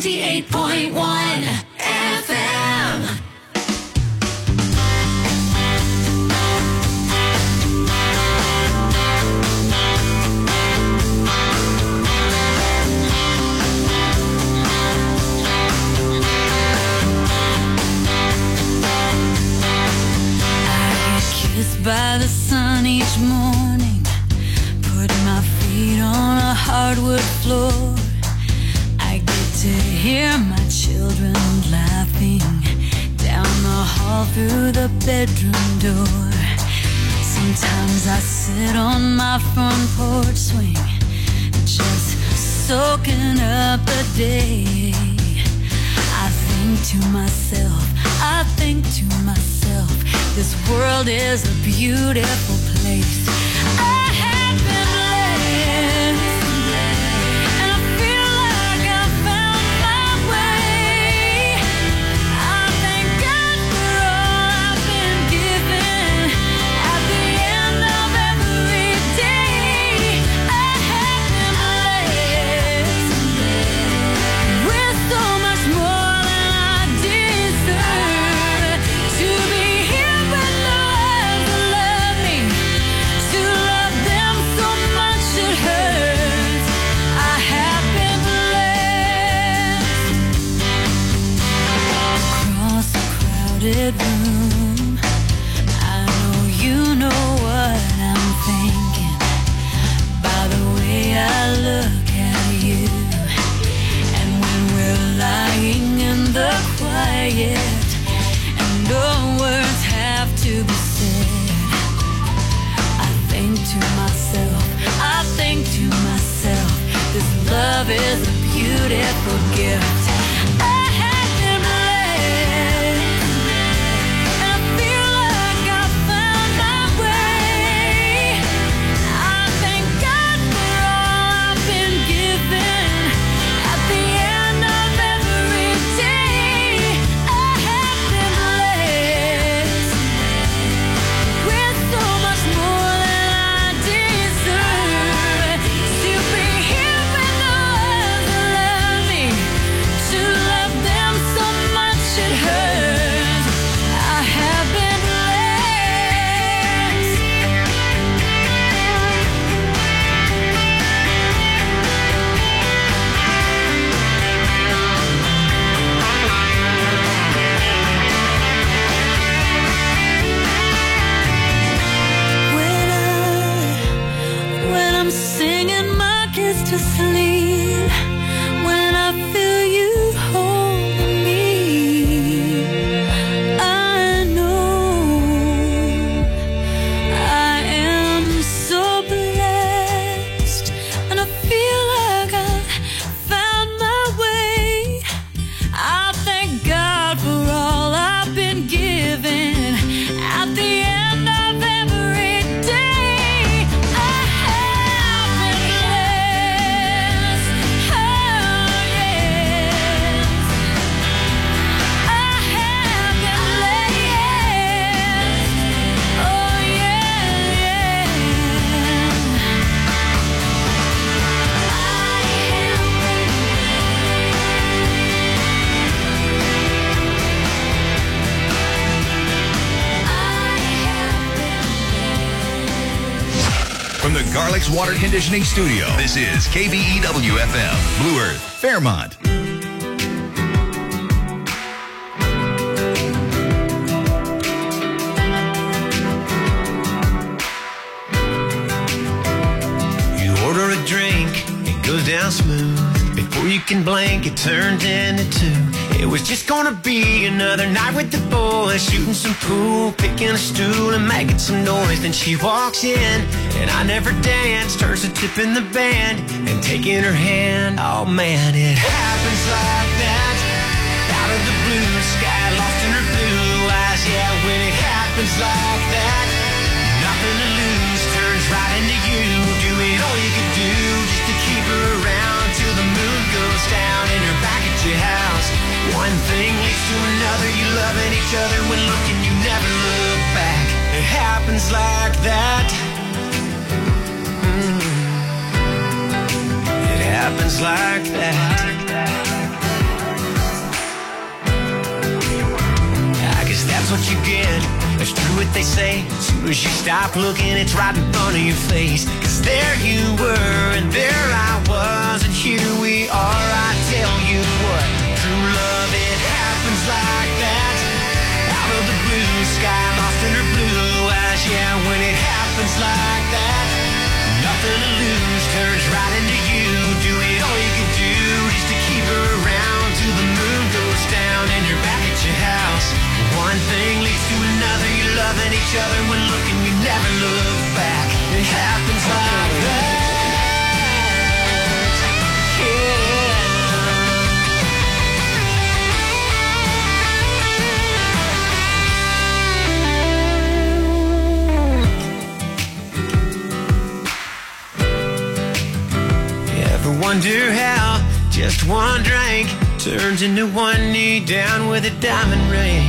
ninety-eight point one F M. By the sun each morning, put my feet on a hardwood floor. I get to hear my children laughing down the hall through the bedroom door. Sometimes I sit on my front porch swing, just soaking up the day. I think to myself, I think to myself, this world is a beautiful place. I have been blessed, and I feel like I found my way. I thank God for all I've been given. At the end of every day, I have been blessed with so much more than I deserve. To be here with the ones who love me, to love them so much it hurts. I have been blessed. Across a crowded room, I know you know what I'm thinking. By the way I look at you, and when we're lying in the quiet, and no words have to be said, I think to myself, I think to myself, this love is a beautiful gift. I have been blessed, and I feel like I found my way. I thank God for all I've been given. At the end of every day, I have been blessed with so much more than I deserve. To be here with the ones who love me, to love them so much it hurts. I have been blessed. When I, when I'm singing my kids to sleep, when I feel you holding me, I know I am so blessed, and I feel like I found my way. I thank God for all I've been given. At the end of every day, I have been blessed. Oh yes, I have been blessed. Oh yeah, yeah. From the Garlic's Water Conditioning Studio, this is K B E W F M, Blue Earth, Fairmont. You order a drink, it goes down smooth. Before you can blink, it turns into two. It was just gonna be another night with the boys, shooting some pool, picking a stool, and making some noise. Then she walks in, and I never danced. Turns to tipping the band and taking her hand. Oh man, it happens like that. Out of the blue sky, lost in her blue eyes. Yeah, when it happens like that, nothing to lose, turns right into you. Doing all you could do just to keep her around till the moon goes down and you're back at your house. One thing leads to another, you loving each other when looking, you never look back. It happens like that. Mm. It happens like that. what you get. That's true what they say. As soon as you stop looking, it's right in front of your face. Cause there you were, and there I was, and here we are. I tell you what, true love, it happens like that. Out of the blue sky, lost in her blue eyes. Yeah, when it happens like that, nothing to lose, turns right into you. Do it all you can do just to keep her around till the moon goes down and you're back at your house. One thing leads to another, you're loving each other. When looking, you never look back. It happens like that. Wonder how just one drink turns into one knee down with a diamond ring.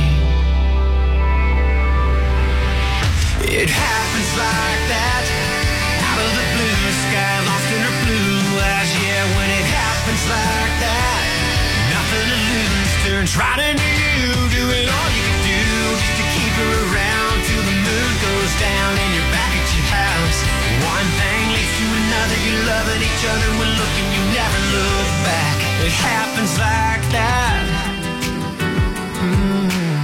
It happens like that, out of the blue sky, lost in her blue eyes. Yeah, when it happens like that, nothing to lose, turns right into you. Doing all you can do just to keep her around till the moon goes down and you're back at your house. One thing leads to another, you're loving each other. When looking, you never look back. It happens like that. Mm.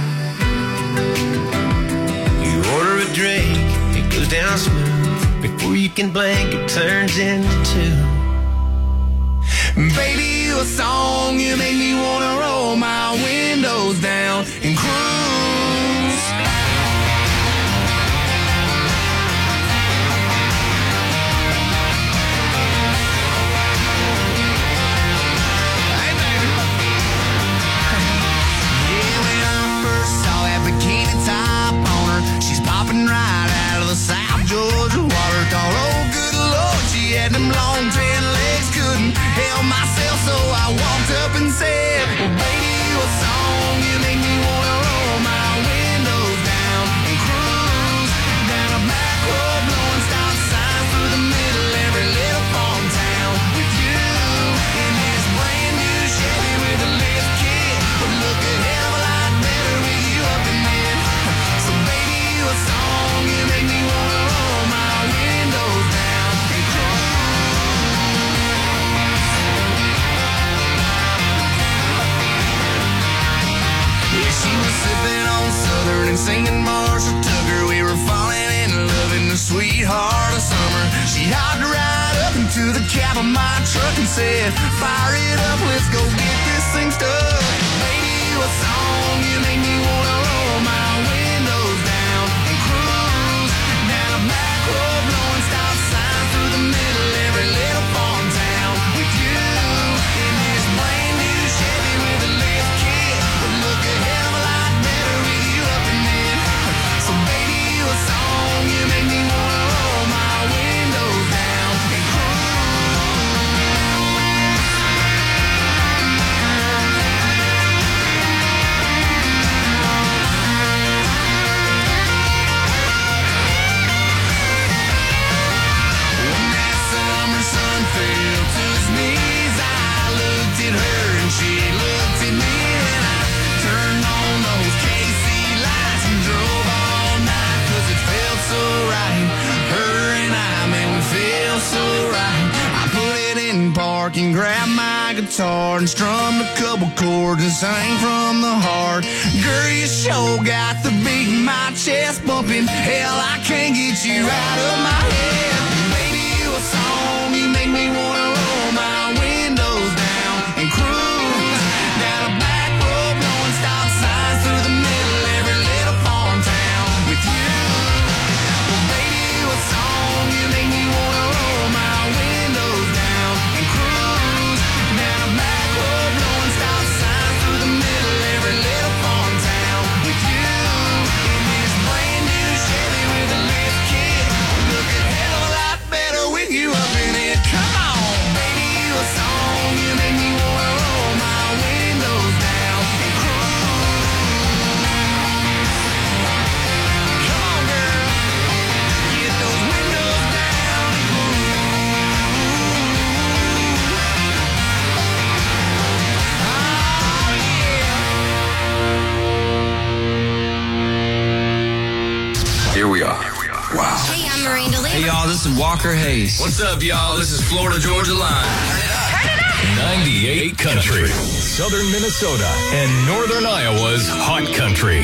You order a drink, it goes down smooth. Before you can blink, it turns into two. Baby, you a song, you make me wanna roll my windows down and cruise. Right out of the South Georgia water. Thought, oh good Lord, she had them long tan legs, couldn't help myself, so I walked up and said, well baby, you a song, you make me wanna roll my windows down and cruise down a back road, blowing stop signs through the middle every little farm town with you in this brand new Chevy with a lift kit. Would look a hell of a lot better with you up in there. So baby, you a song, you make me wanna roll my windows down and cruise. Yeah, she was sipping on Southern and singing Marshall Tucker. We were falling in love in the sweetheart of summer. She hopped right up into the cab of my truck and said, fire it up, let's go get this thing stuck. Baby, you a song, you make me wanna roll my windows down and cruise down a back road, blowing stop signs through the middle every little farm town with you in this brand new Chevy with a lift kit. Would look a hell of a lot better with you up in there. So baby, you a song, you make me wanna roll my windows down and and grab my guitar and strum a couple chords and sing from the heart. Girl, you sure got the beat in my chest bumping. Hell, I can't get you out of my head. Baby, you a song, you make me wanna roll my windows down and cruise down a back road, blowing stop signs through the middle every little farm town with you. Well, baby, you a song, you make me wanna roll my windows down and cruise down a back road, blowing stop signs through the middle every little farm town with you in this brand new Chevy with a Wow. Hey, I'm Miranda Lee. Hey, y'all, this is Walker Hayes. What's up, y'all? This is Florida Georgia Line. ninety-eight Country. Southern Minnesota and Northern Iowa's Hot Country.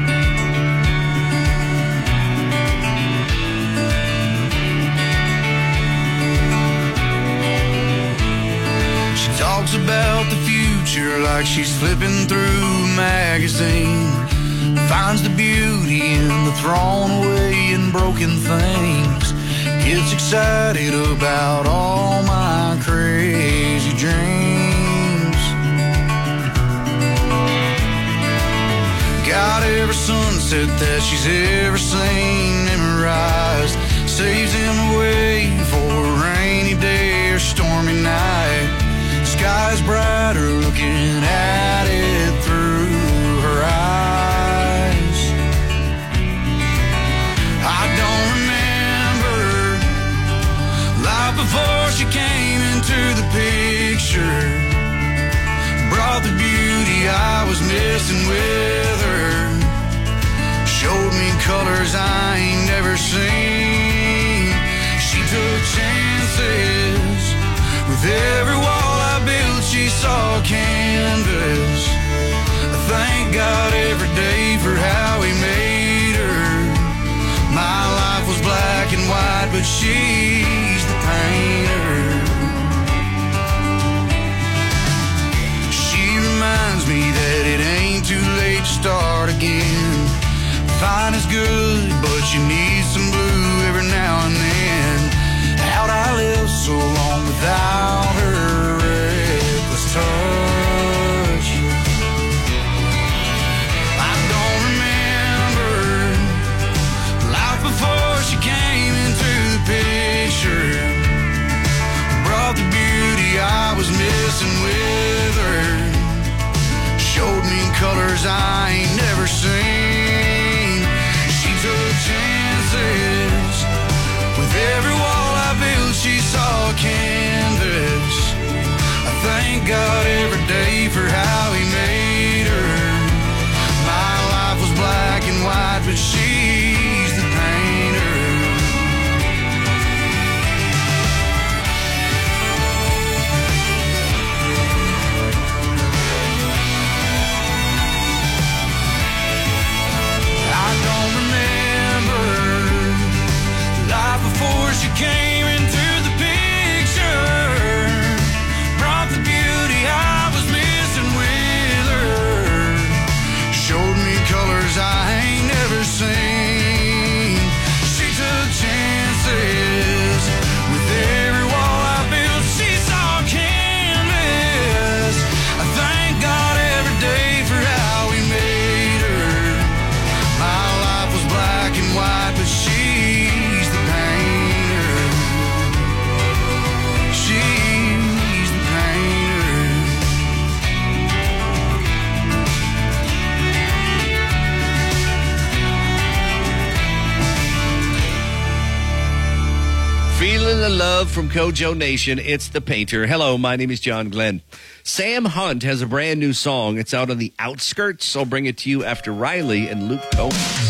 She talks about the future like she's flipping through a magazine. Finds the beauty in the thrown away and broken things. Gets excited about all my crazy dreams. Got every sunset that she's ever seen memorized. Saves him away for a rainy day or stormy night. Sky's brighter looking at it through her eyes. I don't remember life before she came into the picture. Brought the beauty I was missing with her. Showed me colors I ain't never seen. She took chances with every wall I built. She saw canvas. I thank God every day for how he made her. My life was black and white, but she's the painter. She reminds me that it ain't too late to start again. Fine is good, but you need some blue every now and then. How'd I live so long without her reckless touch? I don't remember life before she came into the picture. Brought the beauty I was missing with her. Showed me colors I ain't never seen. She took chances with every wall I built. She saw canvas. I thank God every day for how he made her. My life was black and white, but she's the painter. I don't remember life before she came into the picture. Brought the beauty I was missing with her. Showed me colors I ain't never seen. She took chances with every wall I built. She saw canvas. I thank God every day for how he made her. My life was black and white, but she's the painter. She's the painter. Feeling the love from Kojo Nation. It's the Painter. Hello, my name is John Glenn. Sam Hunt has a brand new song. It's out on the Outskirts. I'll bring it to you after Riley and Luke Combs.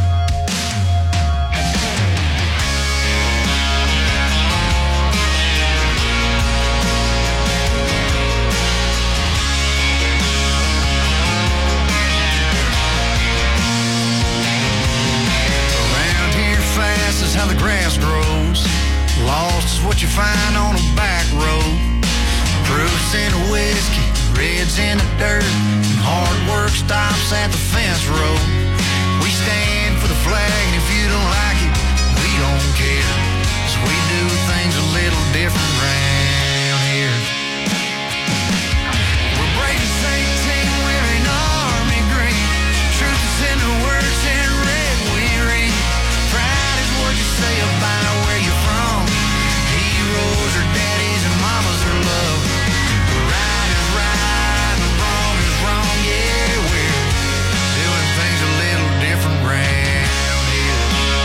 Around here fast is how the grass grows. Lost is what you find on a back road. Proofs in a whiskey, reds in the dirt, and hard work stops at the fence road. We stand for the flag, and if you don't like it, we don't care. 'Cause we do things a little different round here. We're breaking Satan, wearing army green. Truth is in the words in red we read. Pride is what you say about where you're from. Heroes are daddies and mamas are love. Right is right and wrong is wrong. Yeah, we're doing things a little different round here.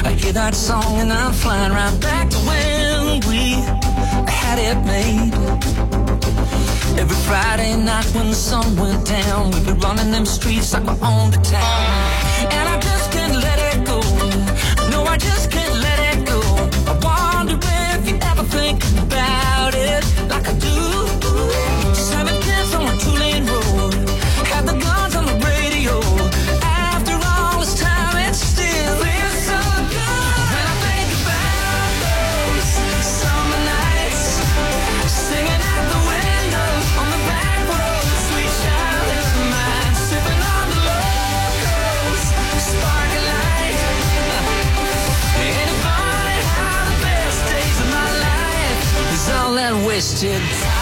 I hear that song and I'm flying right back to when we had it made. Every Friday night when the sun went down, we'd be running them streets like we owned the town. And I just can't let it go. No, I just can't let it go. I wonder if you ever think about it like I do. Seven kids on a two-lane road, had the guns on the radio. After all this time, it still feels so good. When I think about those summer nights, singing out the window on the back road, sweet childhood of mine, sipping on the locals, sparkling light. Ain't it funny how the best days of my life is all that wasted time?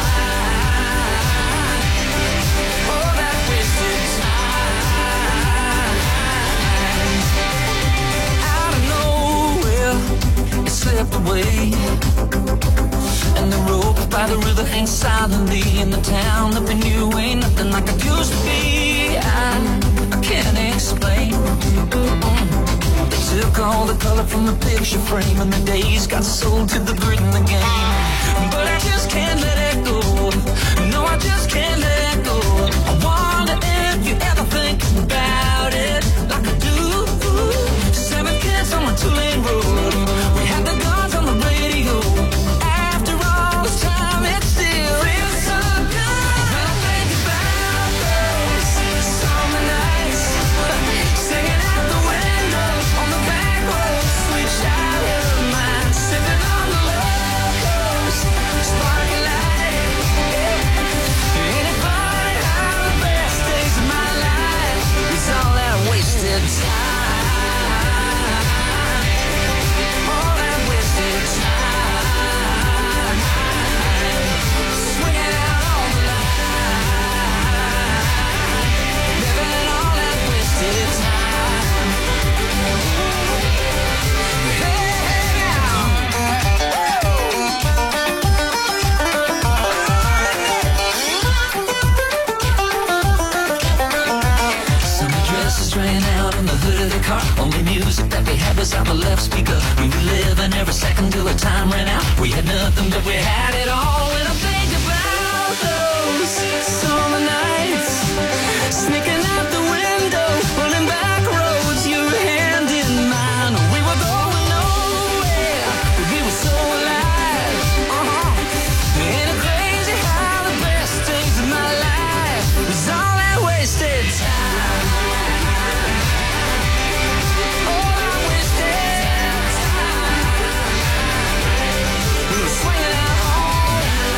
All that wasted time. Out of nowhere, it slipped away, and the rope by the river hangs silently in the town that we knew ain't nothing like it used to be. I, I can't explain. They took all the color from the picture frame, and the days got sold to the grit and the game. But I just can't let it go. No, I just can't let it go. I wonder if you ever think about it like I do. Seven kids on a two-lane road, we had the guns on the radio. After all this time, it still feels so good. When I think about those summer nights, singing out the window on the back road, sweet childhood of mine, sipping on the locals, sparkling light. Ain't it funny how the best days of my life is all that wasted time? All that wasted time. Swinging out on the line, living all that wasted time. Hey, now. Summer dresses ran out in the hood of the car. Only music that we had was on the left speaker. We were living every second till the time ran out. We had nothing, but we had it all. When I think about those summer nights, sneaking out the window, pulling back roads, your hand in mine. We were going nowhere, but we were so alive. Uh-huh. Ain't it crazy how the best days of my life was all that wasted time? All that wasted time. We were swinging out all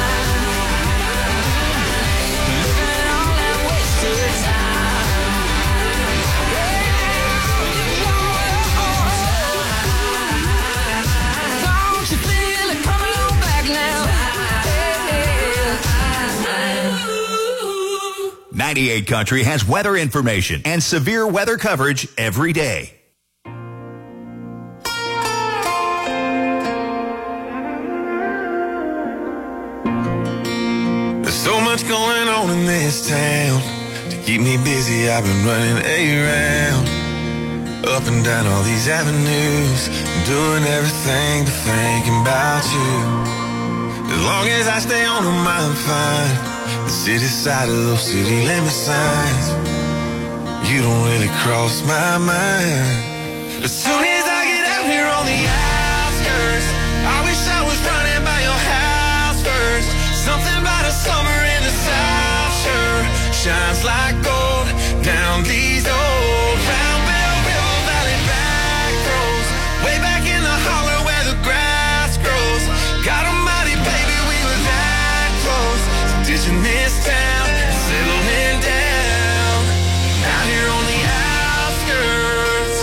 night, living all that wasted time. Don't you feel it coming on back now? ninety-eight Country has weather information and severe weather coverage every day. There's so much going on in this town. To keep me busy, I've been running around, up and down all these avenues, doing everything but thinking about you. As long as I stay on them, I'm fine. The city side of those city limit signs, you don't really cross my mind. As soon as I get out here on the outskirts, I wish I was running by your house first. Something about a summer in the South sure shines like gold down these old round Bell River Valley back roads, way back in the holler where the grass grows. God almighty, baby, we were that close to ditching this town and settling down out here on the outskirts.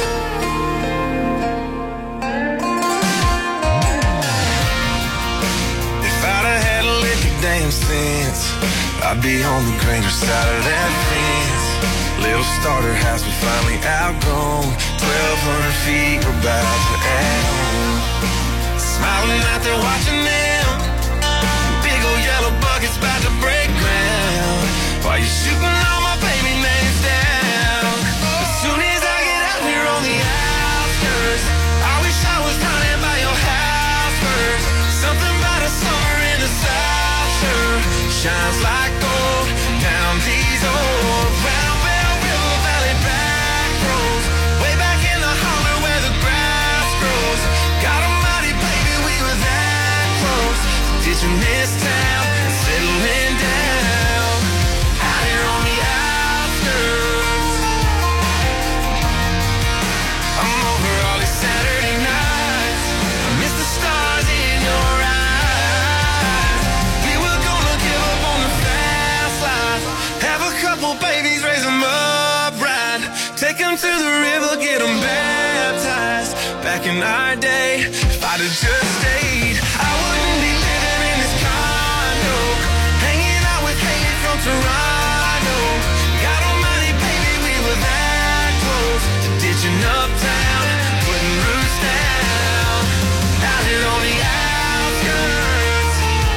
If I'd have had a lick of damn sense, I'd be on the greater side of that fence. Little starter house we finally outgrown, twelve hundred feet, we're about to add on. Smiling out there watching them, big old yellow buckets about to break ground, while you're shooting all my baby names down. As soon as I get out here on the outskirts, shines like gold down these old round bell river valley back roads, way back in the holler where the grass grows. God almighty, baby, we were that close to ditching this town and settling down out here on the outskirts. I'm over all these Saturday nights, I miss the stars in your eyes. We were gonna give up on the fast life, have a couple babies, raise them up right, take them to the river, get them baptized. Back in our day, if I'd have just stayed, I wouldn't be living in this condo, hanging out with Haley from Toronto. God almighty, baby, we were that close to ditching uptown, putting roots down out here on the outskirts.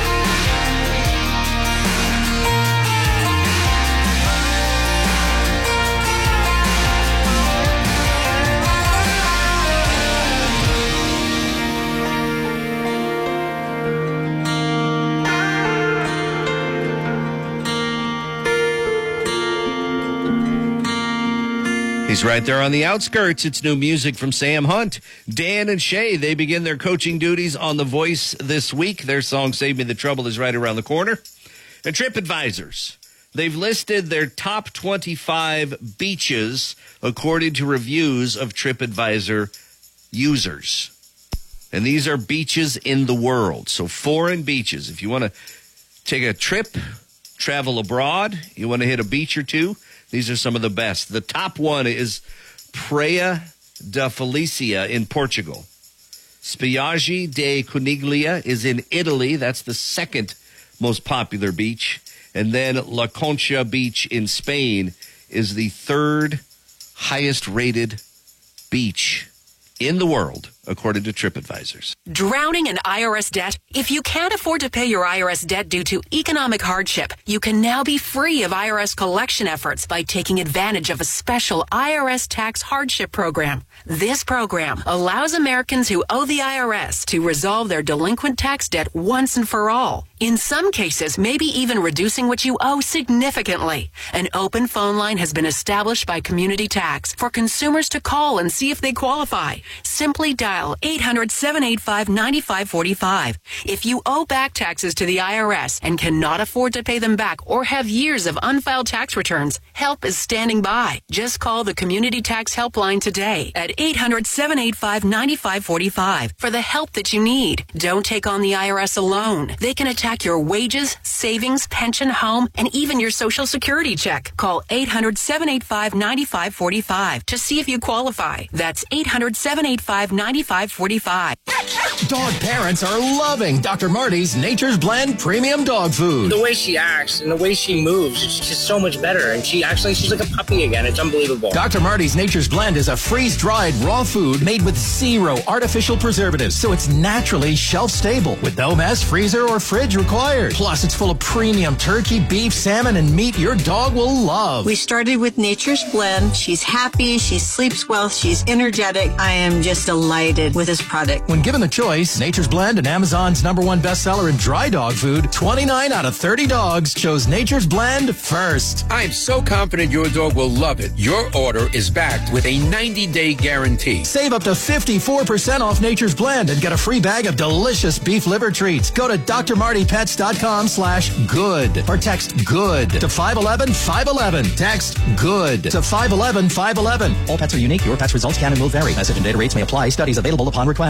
He's right there on the outskirts. It's new music from Sam Hunt. Dan and Shay, they begin their coaching duties on The Voice this week. Their song, Save Me the Trouble, is right around the corner. And TripAdvisors, they've listed their top twenty-five beaches according to reviews of TripAdvisor users. And these are beaches in the world. So foreign beaches. If you want to take a trip, travel abroad, you want to hit a beach or two, these are some of the best. The top one is Praia da Felicia in Portugal. Spiaggi de Coniglia is in Italy. That's the second most popular beach. And then La Concha Beach in Spain is the third highest rated beach in the world, according to TripAdvisors. Drowning in I R S debt? If you can't afford to pay your I R S debt due to economic hardship, you can now be free of I R S collection efforts by taking advantage of a special I R S tax hardship program. This program allows Americans who owe the I R S to resolve their delinquent tax debt once and for all. In some cases, maybe even reducing what you owe significantly. An open phone line has been established by Community Tax for consumers to call and see if they qualify. Simply dial eight hundred, seven eight five, nine five four five. If you owe back taxes to the I R S and cannot afford to pay them back or have years of unfiled tax returns, help is standing by. Just call the Community Tax Helpline today at eight hundred, seven eight five, nine five four five for the help that you need. Don't take on the I R S alone. They can attack your wages, savings, pension, home, and even your Social Security check. Call eight hundred, seven eight five, nine five four five to see if you qualify. That's eight hundred, seven eight five, nine five four five. Dog parents are loving Doctor Marty's Nature's Blend Premium Dog Food. The way she acts and the way she moves, it's just so much better. And she actually, she's like a puppy again. It's unbelievable. Doctor Marty's Nature's Blend is a freeze-dried raw food made with zero artificial preservatives, so it's naturally shelf-stable with no mess, freezer, or fridge required. Plus, it's full of premium turkey, beef, salmon, and meat your dog will love. We started with Nature's Blend. She's happy, she sleeps well, she's energetic. I am just delighted with this product. When given the choice, Nature's Blend and Amazon's number one bestseller in dry dog food, twenty-nine out of thirty dogs chose Nature's Blend first. I'm so confident your dog will love it. Your order is backed with a ninety-day guarantee. Save up to fifty-four percent off Nature's Blend and get a free bag of delicious beef liver treats. Go to drmartypets.com slash good or text good to five one one, five one one. Text good to five one one, five one one. All pets are unique. Your pet's results can and will vary. Message and data rates may apply. Studies available upon request.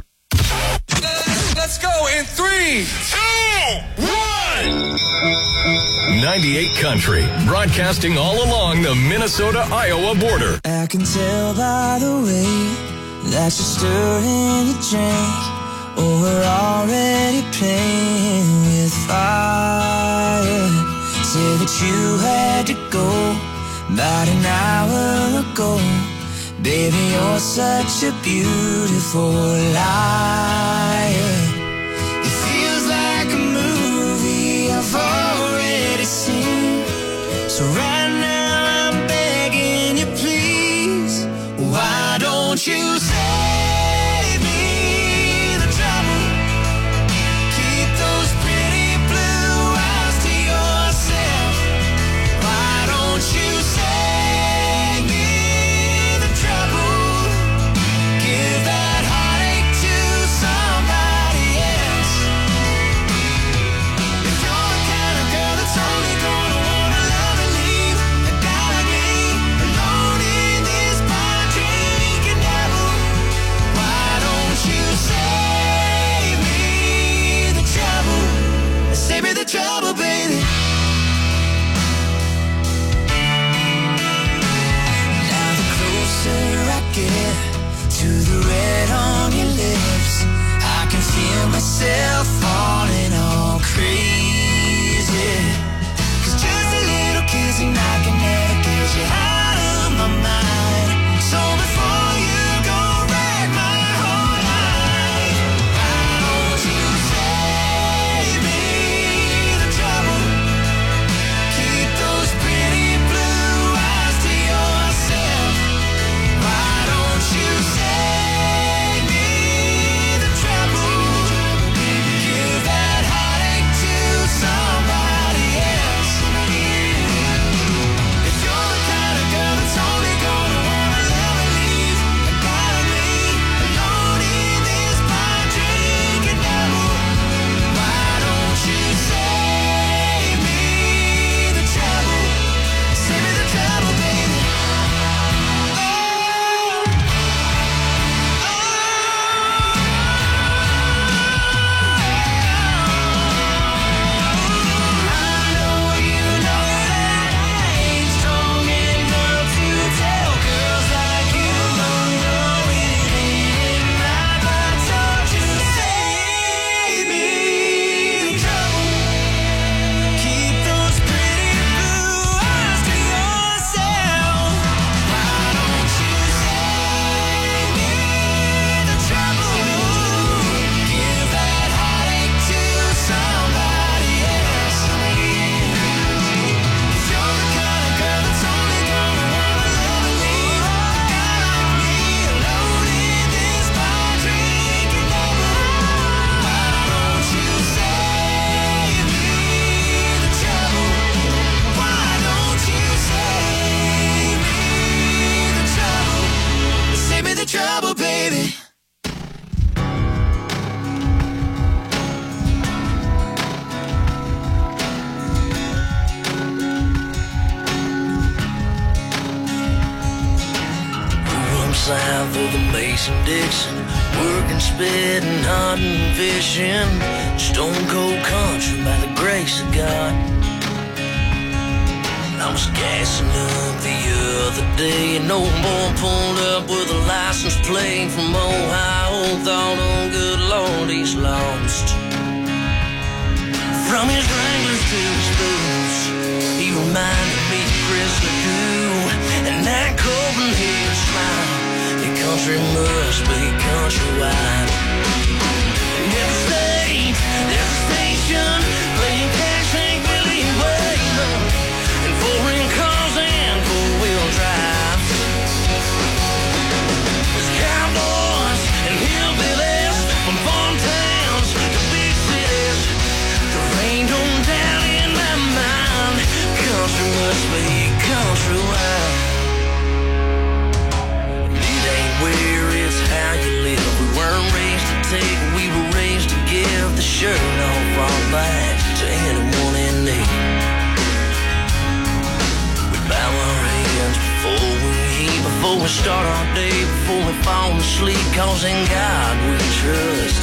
Let's go in three, two, one. ninety-eight Country, broadcasting all along the Minnesota-Iowa border. I can tell by the way that you're stirring your drink. Oh, we're already playing with fire. Say that you had to go about an hour ago. Baby, you're such a beautiful liar. It feels like a movie I've already seen. So right now I'm begging you, please, why don't you save me the trouble? Keep those pretty blue eyes to yourself. Mason-Dixon, working, spitting, hunting, fishing, stone cold country by the grace of God. I was gassing up the other day, and old boy pulled up with a license plate from Ohio. Thought, oh good Lord, he's lost. From his Wranglers to his boots, he reminded me of Chris LeDoux, and that Copenhagen smile. The country must be countrywide. In every state, there's a station playing cash ain't really waiting, and foreign cars and four-wheel drives. There's cowboys and hillbillies from farm towns to big cities. There ain't no doubt in my mind, country must be countrywide. It ain't where, it's how you live. We weren't raised to take, we were raised to give. The shirt off our back to anyone in need. We bow our heads before we eat, before we start our day, before we fall asleep, cause in God we